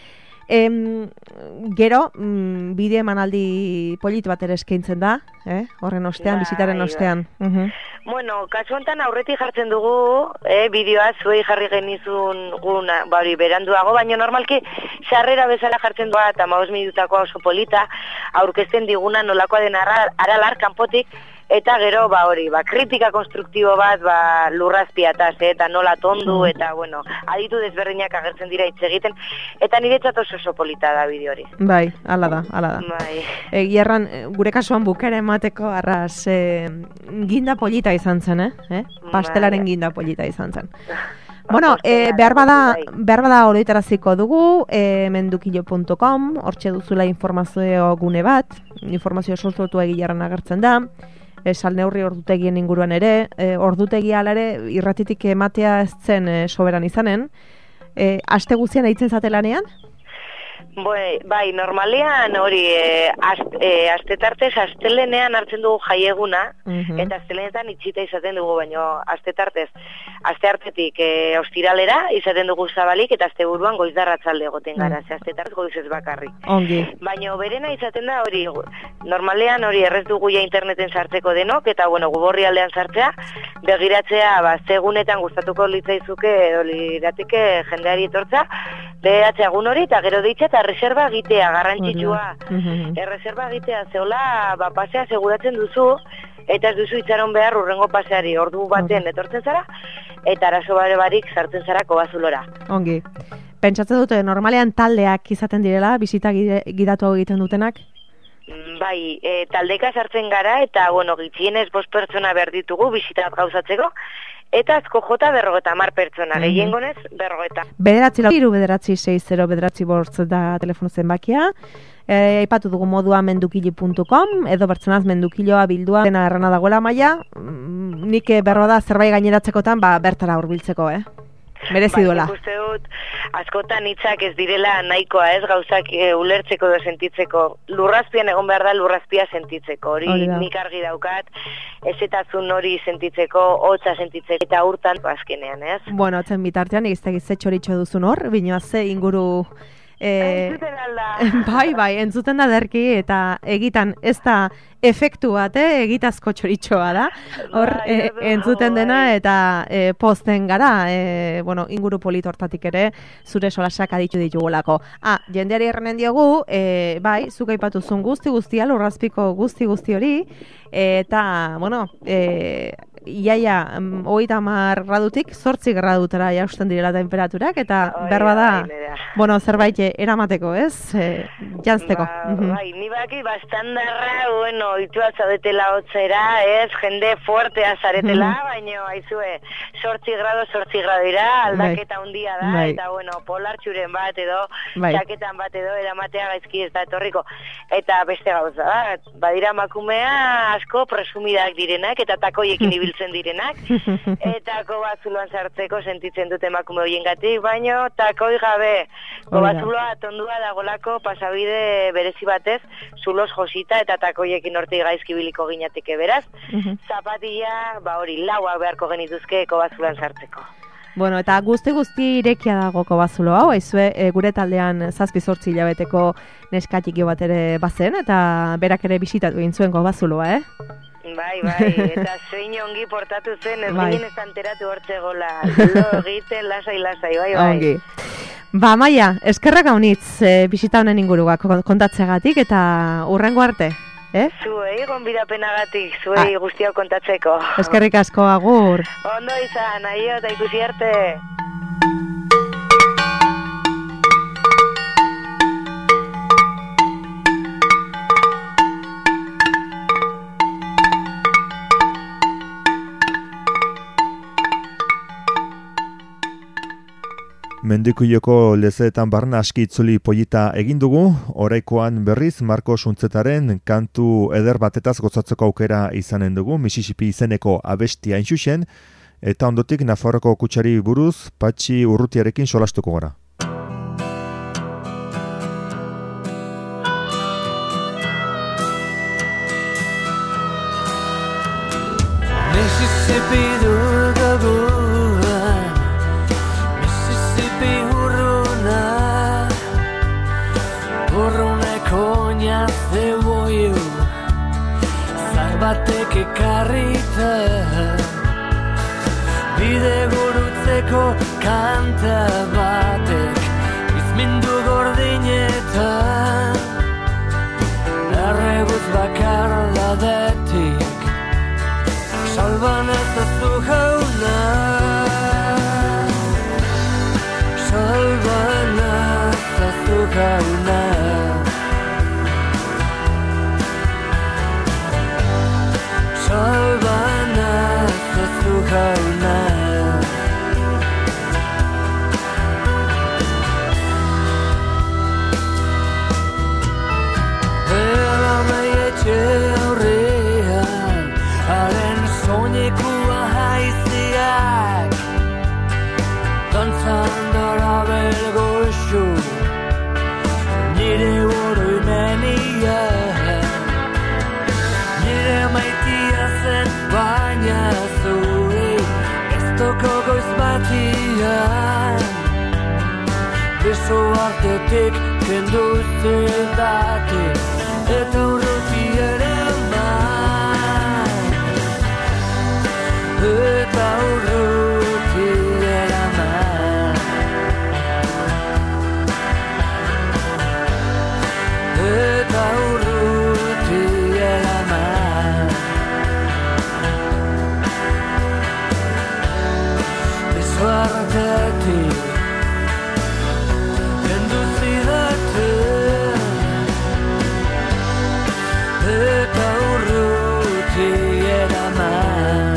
Gero, bide emanaldi polit bat ere eskaintzen da, horren ostean, bizitaren ostean. Bueno, kasu honetan aurretik jartzen dugu, bideoa zuei jarri genizun guna, hori beranduago, baina normalki sarrera bezala jartzen dugu eta 15 minutakoa oso polita, aurkezten diguna nolakoa den aralar kanpotik, eta gero, hori, kritika konstruktibo bat, lurrazpiataz, eta nola tondu, eta, bueno, aditu desberdinak agertzen dira hitz egiten, eta niretzat oso polita da bideo hori. Bai, ala da. Bai. Egiarran, gure kasuan bukera emateko arraz, ginda polita izan zen, Pastelaren ginda polita izan zen. Bueno, behar bada oroitaraziko dugu, mendukilo.com, hortxe duzula informazio gune bat, informazio sortu Egiarran agertzen da, salneurri ordutegien inguruan ere, ordutegia alare irratitik ematea ez zen soberan izanen. Aste guztian eitzen zatelanean? Bai, normalean hori astetartez astelenean hartzen dugu jaieguna, eta astelenetan itxita izaten dugu, baina astetartez asteartetik ostiralera izaten dugu zabalik, eta asteburuan goizdarratzalde egoten gara, astetartez goizez bakarrik. Ongi. Baina berena izaten da hori, normalean hori errez dugu ja interneten sartzeko denok, eta guborri aldean sartzea, begiratzea, zegunetan gustatuko litzaizuke, liratike jendeari etortza, begiratzea egun hori, eta gero deitza, eta reserva egitea, garrantzitsua. Reserva egitea, zeola, pasea seguratzen duzu, eta ez duzu itxaron behar urrengo paseari, ordu baten etortzen zara, eta arazo barik sartzen zara Kobazulora. Ongi. Pentsatzen dute, normalean taldeak izaten direla, bisita gidatu egiten dutenak? Bai, taldeka sartzen gara, eta, gitxienez 5 pertsona behar ditugu, bisita bat gauzatzeko, eta azko jota 50 pertsona, gehiengonez 50. 9-3-60-9-5 da telefono zenbakia, aipatu dugu modua mendukili.com, edo bertzenaz mendukiloa bildua dena errana dagoela maia, nik berroa da zerbait gaineratzekotan, bertara hurbiltzeko, merezi duela. Nik uste dut, askotan hitzak ez direla nahikoa, gauzak ulertzeko edo sentitzeko. Lurrazpian egon behar da lurrazpia sentitzeko. Hori nik argi daukat, ezetazun hori sentitzeko, hotza sentitzeko, eta urtan azkenean, Bueno, otzen bitartean, egiztegiz txoritxo duzun hor, binoa ze inguru... Entzuten alda. Bai, entzuten da derki, eta egitan ez da efektu bat, egitazko txoritxoa da. Hor, entzuten dena, eta posten gara, inguru polit hortatik ere, zure solasak aditu ditugulako. Jendeari errenen diogu, bai, zuk aipatuzun guztia, lurrazpiko guzti hori, eta, iaia, 30 gradutik 8 gradutara jausten direla temperaturak, eta berba da, zerbait eramateko, jantzteko. Bai, ni baki bastandarra, itua zaudetela hotzera, jende fuertea zaretela, baina, aizue, 8 grado dira, aldaketa handia da, eta, polartxuren bat edo, txaketan bat edo, eramatea gaizki ez da etorriko. Eta beste gauza, badira makumea asko presumidak direnak, eta takoiekin ibiltzen direnak, eta Kobazuloan sartzeko sentitzen dute emakume horiengatik, baino takoi gabe. Kobazuloa tondua dagolako pasabide berezi batez, zuloz josita eta takoiekin hortik gaizki biliko ginateke beraz, zapatilla, laua beharko genituzke Kobazuloan sartzeko. Bueno, eta guzti irekia dago Kobazulo hau, gure taldean 7-8 hilabeteko neskatiki bat ere bazen, eta berak ere bisitatu egin zuen Kobazuloa, Bai, eta zein ongi portatu zen, ez ginen ez anteratu hortze gola, lo egiten lasai, bai. Ongi. Maia, eskerrak haunitz bisita honen inguruak kontatzegatik, eta hurrengo arte, Zuei, gonbidapenagatik, zuei guztiak kontatzeko. Eskerrik asko, agur. Ondo izan, aio, eta ikusi arte. Mendikuiloko lezeetan barna aski itzuli polita egin dugu, oraikoan berriz Marko Suntzetaren kantu eder batetaz gozatzeko aukera izanen dugu, Mississippi izeneko abestia intxuxen, eta ondotik Nafarroko kutsari buruz Patxi Urrutiarekin solastuko gara. Mississippi durgabua, Mississippi hurruna, arteko kanta batek izmindu gordinetan erreguz bakar ladetik salban ez dazu jauna salban ez dazu jauna salban ez dazu jauna aurrean, haren soinekua haizeak dantzan dara belgoxu nire oroimenia nire maitia zen baina zuri ez toko goiz batian beso artetik kendu zidatik eta urruti ere man eta urruti ere man eta urruti ere man beso artetik kendu zidatik eta urruti eraman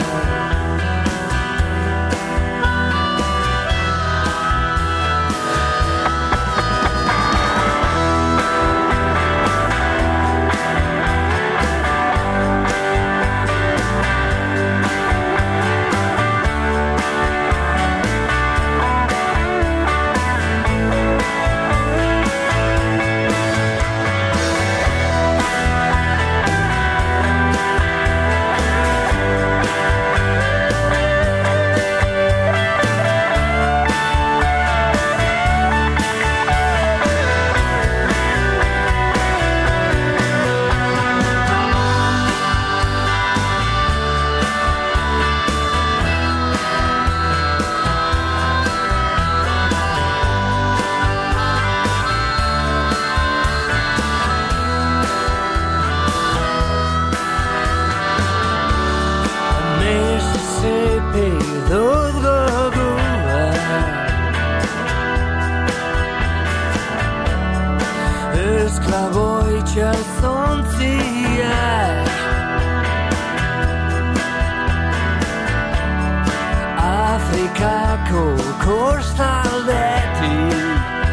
Afrikako kostaldetik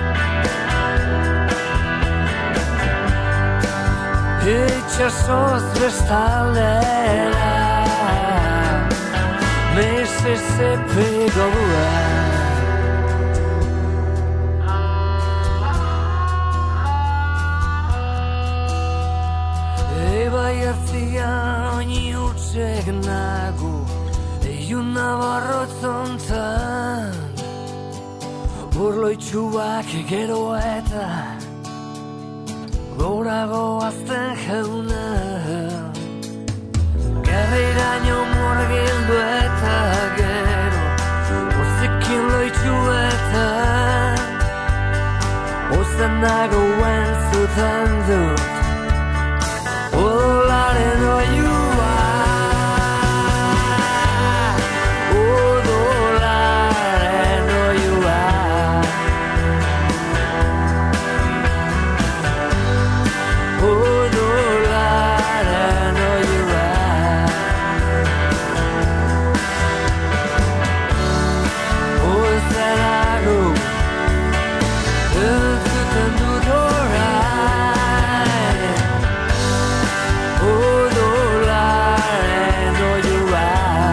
itxasoz bestaldera Mississippi goa Baiartzian iutzek nago Iun nabarrotzontzan Burloitxuak gero eta Gorago azten jauna Gerriraino murgildu eta gero Ozekin loitxu eta Ozen nagoen zuten dut Olaren oiua Odolaren oiua Odolaren oiua Ozenago Entzuten dut orain Odolaren oiua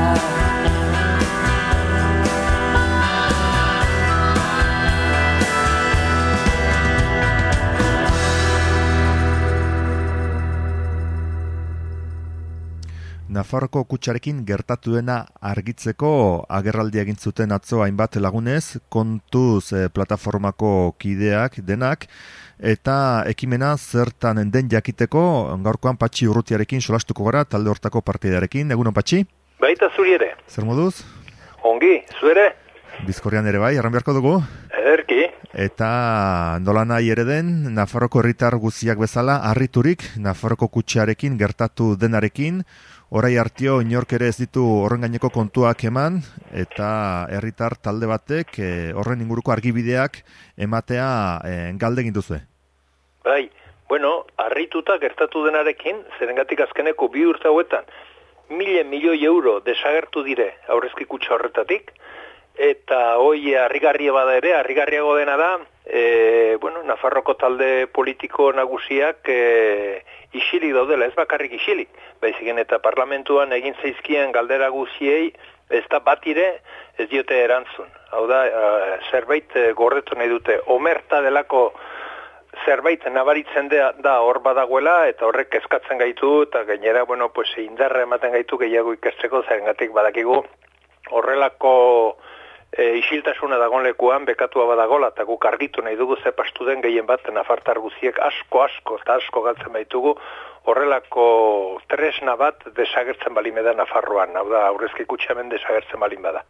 Nafarroko kutxarekin gertatu dena argitzeko agerraldia egin zuten atzo hainbat lagunez, kontuz plataformako kideak denak, eta ekimena zertan den jakiteko gaurkoan Patxi Urrutiarekin solastuko gara talde hortako partidarekin. Egunon, Patxi? Baita zuri ere. Zer moduz? Ongi, zu ere? Bizkorrian ere bai, erran beharko dugu. Ederki. Eta nolanahi ere den, Nafarroko herritar guztiak bezala, harriturik Nafarroko kutxarekin gertatu denarekin, orai hartio inork ere ez ditu horren gaineko kontuak eman, eta herritar talde batek horren inguruko argibideak ematea galde egin duzue. Bai, bueno, harrituta gertatu denarekin, zerengatik azkeneko 2 urte hauetan, 1.000 milioi euro desagertu dire aurrezki kutxa horretatik, eta hoi harrigarria bada ere, harrigarriago dena da, bueno, Nafarroko talde politiko nagusiak isilik daudela, ez bakarrik isilik, baiziken eta parlamentuan egin zaizkien galdera guziei, ez da batire ez diote erantzun. Hau da, zerbait gordetu nahi dute, omerta delako zerbait nabaritzen da hor badagoela, eta horrek kezkatzen gaitu, eta gainera, bueno, pues indarra ematen gaitu gehiago ikasteko, zerengatik badakigu horrelako isiltasuna dagon lekuan bekatua badagola, eta guk argitu nahi dugu ze pastu den gehien bat nafartar guziek asko galtzen baitugu horrelako tresna bat desagertzen balin da Nafarroan, hau da aurrezki kutxa hemen desagertzen balin bada.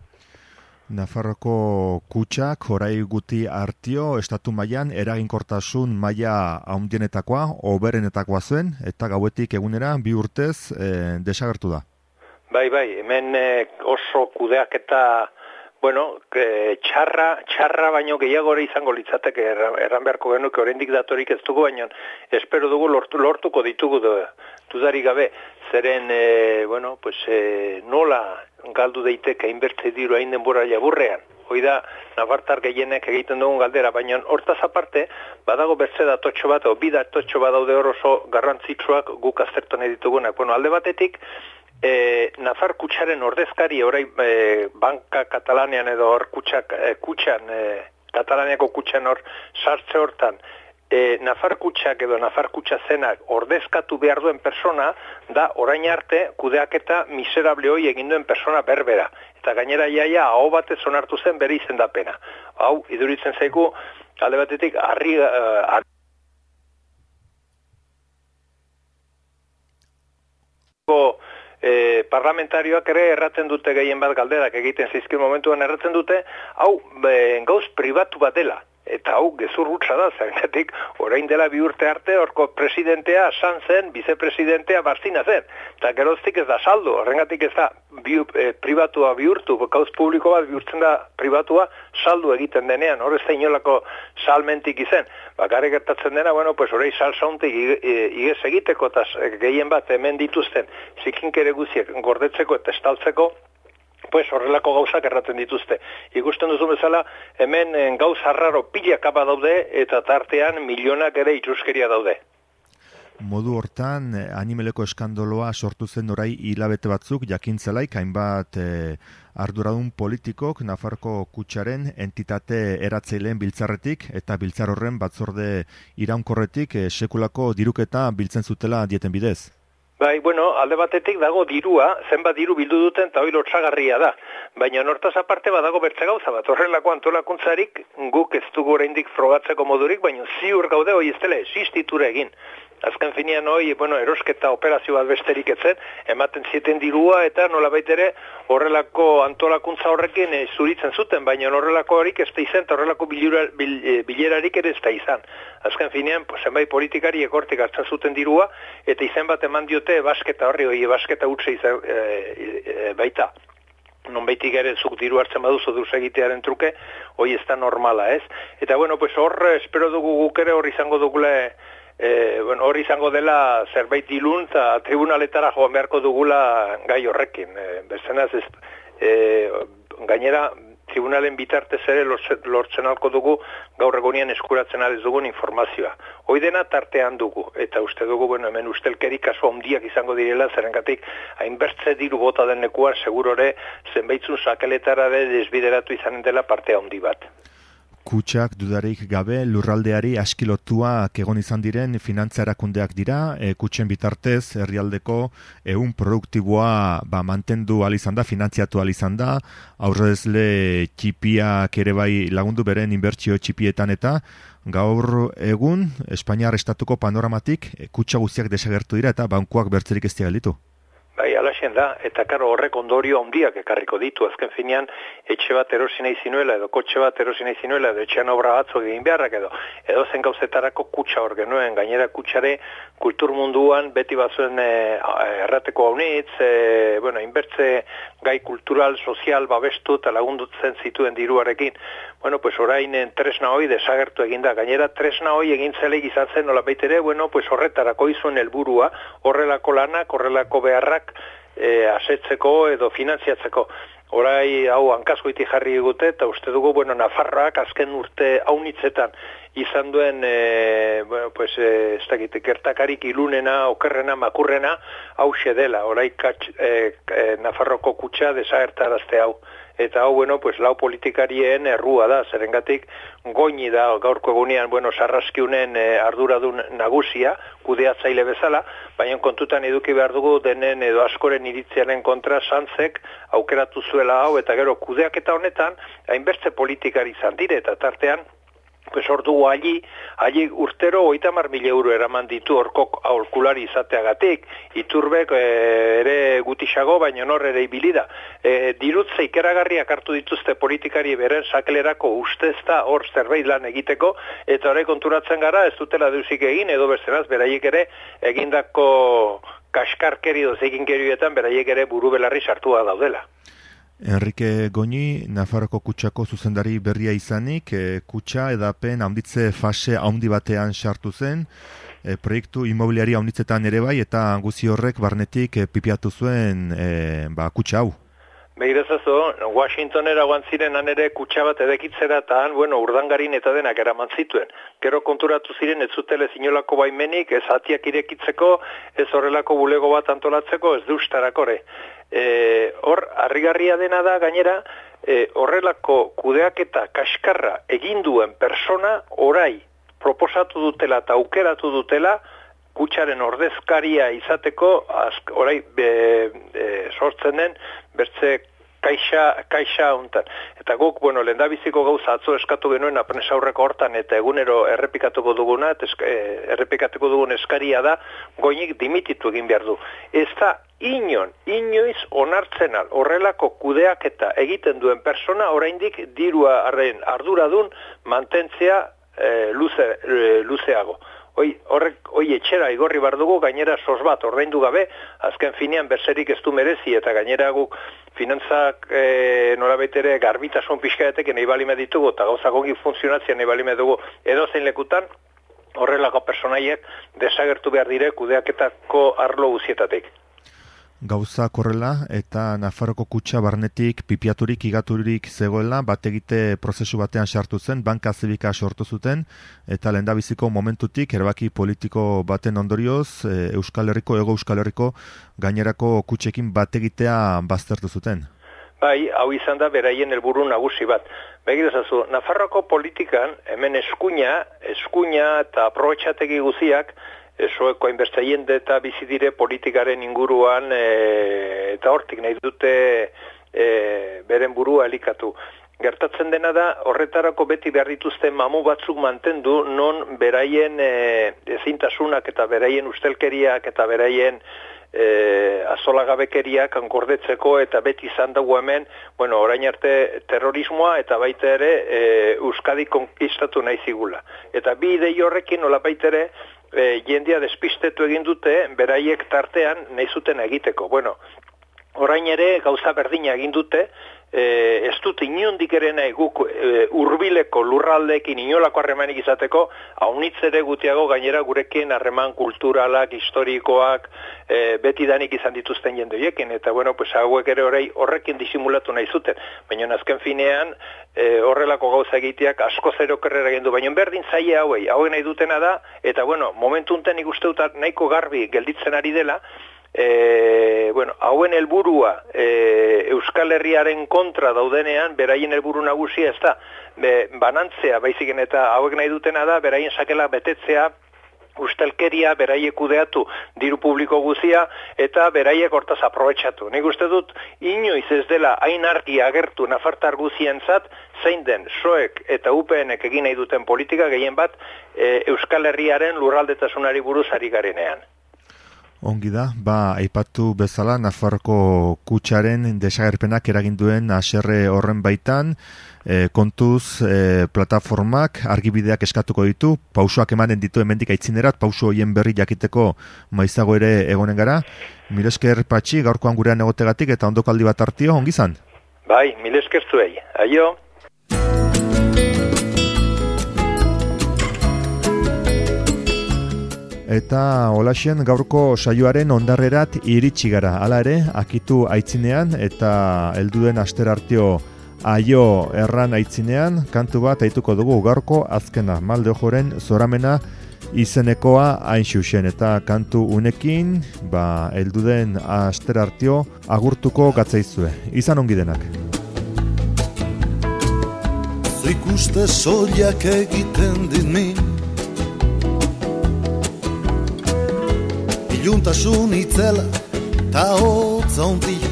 Nafarroko kutxak orai guti hartio estatu mailan eraginkortasun maila handienetakoa, oberenetakoa zen, eta gauetik egunera 2 urtez desagertu da. Bai, hemen oso kudeaketa, bueno, txarra baino gehiagore izango litzateke erran beharko genuke oraindik datorik ez dugu, baino espero dugu lortuko ditugu dudarik gabe, zeren, bueno, pues nola galdu daiteke inbertze diru hain denbora laburrean. Hoi da, nafartar gehienek egiten dugun galdera, baina hortaz aparte, badago bertze datotxo bat, o bi datotxo bat daude hor oso garrantzitsuak guk aztertu nahi ditugunak. Bueno, alde batetik, Nafar kutxaren ordezkari orai banka Katalanean edo hor kutxan, Katalaniako kutxan hor sartze hortan, Nafar kutxak edo Nafar kutxa zenak ordezkatu behar duen persona da orain arte kudeaketa miserable hoi egin duen persona berbera. Eta gainera jaia aho batez onartu zen bere izendapena. Hau, iduritzen zaigu, alde batetik, parlamentarioak ere erraten dute gehien bat galderak egiten zizkin momentuan erraten dute, hau gauz pribatu bat dela. Eta hau gezur hutsa da, zergatik orain dela 2 urte arte horko presidentea san zen, vicepresidentea Barzina zen. Eta geroztik ez da saldo, horrengatik ez da pribatua bihurtu, gauz publiko bat bihurtzen da pribatua saldu egiten denean, hor ez da inolako salmentik izen. Bakarrik gertatzen dena, bueno, pues horrei salsauntik igez egiteko, eta gehien bat hemen dituzten zikinkere guziek gordetzeko eta estaltzeko, pues horrelako gauzak erraten dituzte. Ikusten duzu bezala, hemen gauz arraro pilakapa daude, eta tartean milionak ere itxuskeria daude. Modu hortan, animeleko eskandoloa sortu zen orai hilabete batzuk, jakintzelaik, hainbat arduradun politikok Nafarroko kutxaren entitate eratzaileen biltzarretik, eta biltzar horren batzorde iraunkorretik sekulako diruketa biltzen zutela dieten bidez. Bai, bueno, alde batetik dago dirua, zenbat diru bildu duten eta hori lotsagarria da. Baina hortaz aparte badago bertze gauza bat, horrelako antolakuntzarik guk ez dugu oraindik frogatzeko modurik, baina ziur gaude hori ez dela existitura egin. Azken finean hori, bueno, erosketa operazio bat besterik etzen, ematen zieten dirua eta nolabait ere horrelako antolakuntza horrekin zuritzen zuten, baina horrelako horik ez da izan, eta horrelako bilerarik ere ez da izan. Azken finean, zenbait politikari ekortik hartzen zuten dirua, eta izen bat eman diote basketa horri, basketa utxe izan baita. Nonbaitik ere zuk diru hartzen baduzu duz egitearen truke, hori ez da normala, ez? Eta bueno, pues hor espero dugu guk ere hor izango dugule, hori izango dela zerbait dilun eta tribunaletara joan beharko dugula gai horrekin. Berzenaz, gainera, tribunalen bitartez ere lortzen alko dugu gaur egunean eskuratzen alez dugun informazioa. Hoi dena tartean dugu, eta uste dugu, bueno, hemen ustelkeri kasu handiak izango direla, zerengatik hainbertze diru bota den lekuan segurore zenbaitzun sakeletara desbideratu izanen dela parte handi bat. Kutxak dudarik gabe lurraldeari askilotuak egon izan diren finantza erakundeak dira, kutxen bitartez herrialdeko ehun produktiboa mantendu ahal izan da, finantziatu ahal izan da, aurrezle txipiak ere bai lagundu beren inbertsio txipietan eta gaur egun Espainiar estatuko panoramatik kutxa guztiak desagertu dira eta bankuak bertzerik ez ditu. Bai, alaxe holaxen da, eta karo horrek ondorio handiak ekarriko ditu, azken finean etxe bat erosi nahi zinuela, edo kotxe bat erosi nahi zinuela, edo etxean obra batzuk egin beharrak edo zen gauzetarako kutxa hor genuen, gainera kutxare kultur munduan beti bazuen errateko haunitz, inbertze gai kultural, sozial, babestu eta lagundutzen zituen diruarekin. Bueno, pues orain tresna hoi desagertu eginda, gainera tresna hoi egin zeleik izan zen nola baitere, horretarako izuen helburua, horrelako lanak, horrelako beharrak asetzeko edo finantziatzeko. Orai hau hankazgoiti jarri egute eta uste dugu, Nafarroak azken urte haunitzetan izan duen, ez dakit, gertakarik ilunena, okerrena, makurrena, hause dela, orai Nafarroko kutxa desagertarazte hau. Eta hau, lau politikarien errua da, zerengatik goini da gaurko egunean, sarraskiunen arduradun nagusia, kudeatzaile bezala, baina kontutan eduki behar dugu denen edo askoren iritziaren kontra Sanzek aukeratu zuela hau, eta gero kudeaketa honetan, hainbertze politikari izan dire, eta tartean, hor dugu allí urtero 30.000 euro eraman ditu horko aholkulari izateagatik, Iturbek ere gutixago, baina nor ere ibilida. Dirutze ikeragarriak hartu dituzte politikari beren sakelerako ustezta hor zerbait lan egiteko, eta hori konturatzen gara ez dutela deusik egin, edo bestenaz beraiek ere egindako kaskarkeri dozekinkerietan beraiek ere buru belarri sartua daudela. Enrique Goñi, Nafarroko kutxako zuzendari berria izanik, kutxa edapen handitze fase handi batean sartu zen, proiektu immobiliari handitzetan ere bai, eta guzi horrek barnetik pipiatu zuen kutxa hau. Begirazazu, Washingtonera guan ziren han ere kutxa bat edekitzera eta han, urdangarin eta denak eraman zituen. Gero konturatu ziren ez zutele zinolako baimenik, ez hatiak irekitzeko, ez horrelako bulego bat antolatzeko, ez deustarakore. Hor, harrigarria dena da, gainera, horrelako kudeaketa kaskarra eginduen persona orai proposatu dutela eta aukeratu dutela, kutxaren ordezkaria izateko, orai sortzen den, bertze kaixa hontan. Eta guk, lehendabiziko gauza atzo eskatu genuen aprensa aurreko hortan, eta egunero errepikatuko duguna, errepikatuko dugun eskaria da, Goñik dimititu egin behar du. Ez da inoiz onartzen horrelako kudeaketa egiten duen persona, oraindik diruaren arduradun mantentzea luzeago. Hoi etxera igorri bar dugu, gainera sos bat ordaindu gabe, azken finean berserik ez du merezi, eta gainera guk finantzak norabait ere garbitasun pixkaetek nahi balime ditugu, eta gauzak ongi funtzionatzea nahi balime dugu edozein lekutan, horrelako personaiek desagertu behar dire kudeaketako arlo guzietatik. Gauza korrela eta Nafarroko kutxa barnetik pipiaturik igaturik zegoela, bategite prozesu batean sartu zen, banka zibika sortu zuten, eta lehendabiziko momentutik erabaki politiko baten ondorioz, Ego Euskal Herriko gainerako kutxekin bategitea baztertu zuten. Bai, hau izan da beraien helburu nagusi bat. Begirazazu, Nafarroko politikan hemen eskuina eta aprobetxategi guziak, Soeko hainbeste jende eta bizi dire politikaren inguruan eta hortik nahi dute beren burua elikatu. Gertatzen dena da, horretarako beti behar dituzten mamu batzuk mantendu, non beraien ezintasunak eta beraien ustelkeriak eta beraien azolagabekeriak gordetzeko eta beti izan dugu hemen, orain arte terrorismoa eta baita ere Euskadi konkistatu nahi zigula. Eta bi idei horrekin nola baita ere jendia despistetu egin dute beraiek tartean nahi zuten egiteko. Orain ere gauza berdina egin dute, ez dut inondik ere nahi guk hurbileko lurraldeekin inolako harremanik izateko, haunitz ere gutiago gainera gurekin harreman kulturalak, historikoak, beti danik izan dituzten jendoiekin, eta hauek ere horrekin disimulatu nahi zuten. Baina azken finean horrelako gauza egiteak asko zero kerrera gendu, baina berdin zaie hauek nahi dutena da, eta momentu unten ikuste dut nahiko garbi gelditzen ari dela, hauen helburua Euskal Herriaren kontra daudenean, beraien helburu nagusia ez da banantzea, baiziken eta hauek nahi dutena da, beraien sakela betetzea, ustelkeria, beraiek kudeatu diru publiko guzia, eta beraiek hortaz aprobetxatu. Nik uste dut, inoiz ez dela hain argi agertu nafartar guzientzat, zein den Soek eta UPNek egin nahi duten politika gehien bat Euskal Herriaren lurraldetasunari buruz ari garenean. Ongi da, aipatu bezala Nafarroko kutxaren desagerpenak eragin duen haserre horren baitan, kontuz plataformak argibideak eskatuko ditu, pausoak emanen ditu hemendik aitzinerat, pauso hoien berri jakiteko maizago ere egonen gara. Mil esker Patxi, gaurkoan gurean egotegatik eta ondokaldi bat hartio, ongi zan? Bai, mil esker zuei, aio! Eta holaxen gaurko saioaren ondarrerat iritsi gara. Hala ere, akitu aitzinean eta helduen asterartio aio erran aitzinean, kantu bat aituko dugu gaurko azkena, Malde Ojoren Zoramena izenekoa hain xuxen. Eta kantu unekin, helduden asterartio agurtuko gatzaizue. Izan ongi denak. Ikuste soilak egiten dit min Iluntasun itzela ta hotza ondia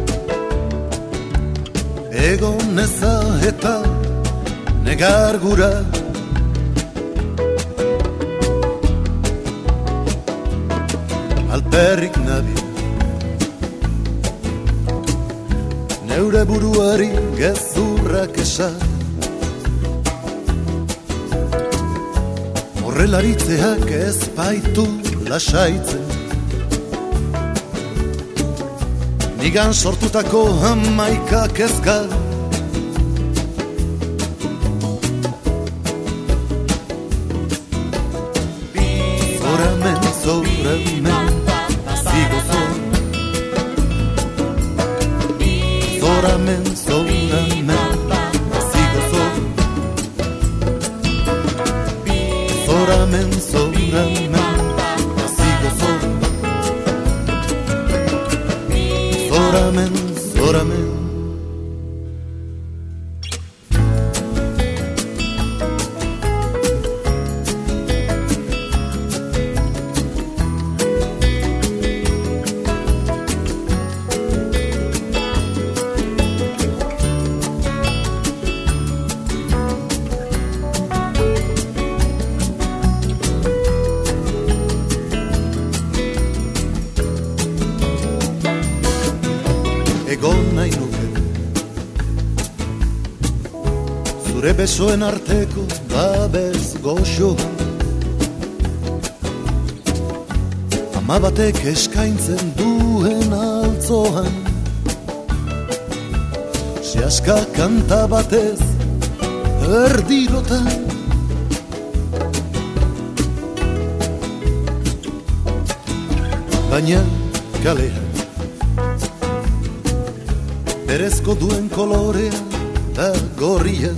Egon eza eta negar gura Alperrik nabil Neure buruari gezurrak esan Horrelaritzeak ez baitu lasaitzen Nigan sortutako hamaika kezka Zoramen, zoramen, zigo zor Zoramen, zoramen, zigo zor Zoramen, zoramen, zigo zor Zoramen, zoramen Zure besoen arteko babes goxo Ama batek eskaintzen duen altzoan Seaska kanta batez erdirotan Baina kalean berezko duen kolorea da gorria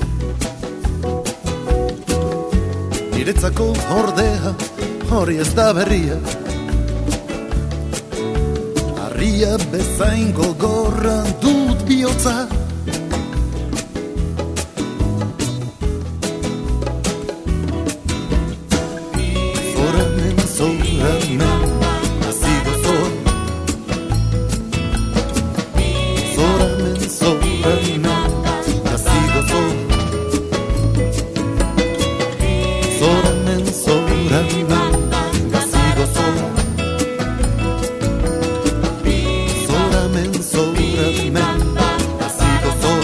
Niretzako ordea hori ez da berria Harria bezain gogorra dut bihotza Zoramen, zoramen, nazigo zor Zoramen, zoramen, nazigo zor Zoramen, zoramen, nazigo zor Zoramen, zoramen, nazigo zor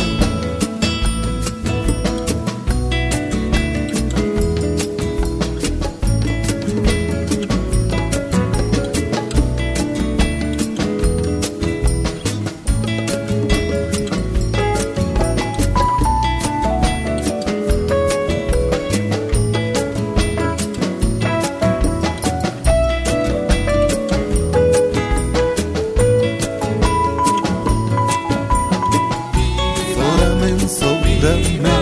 Zoramen, zoramen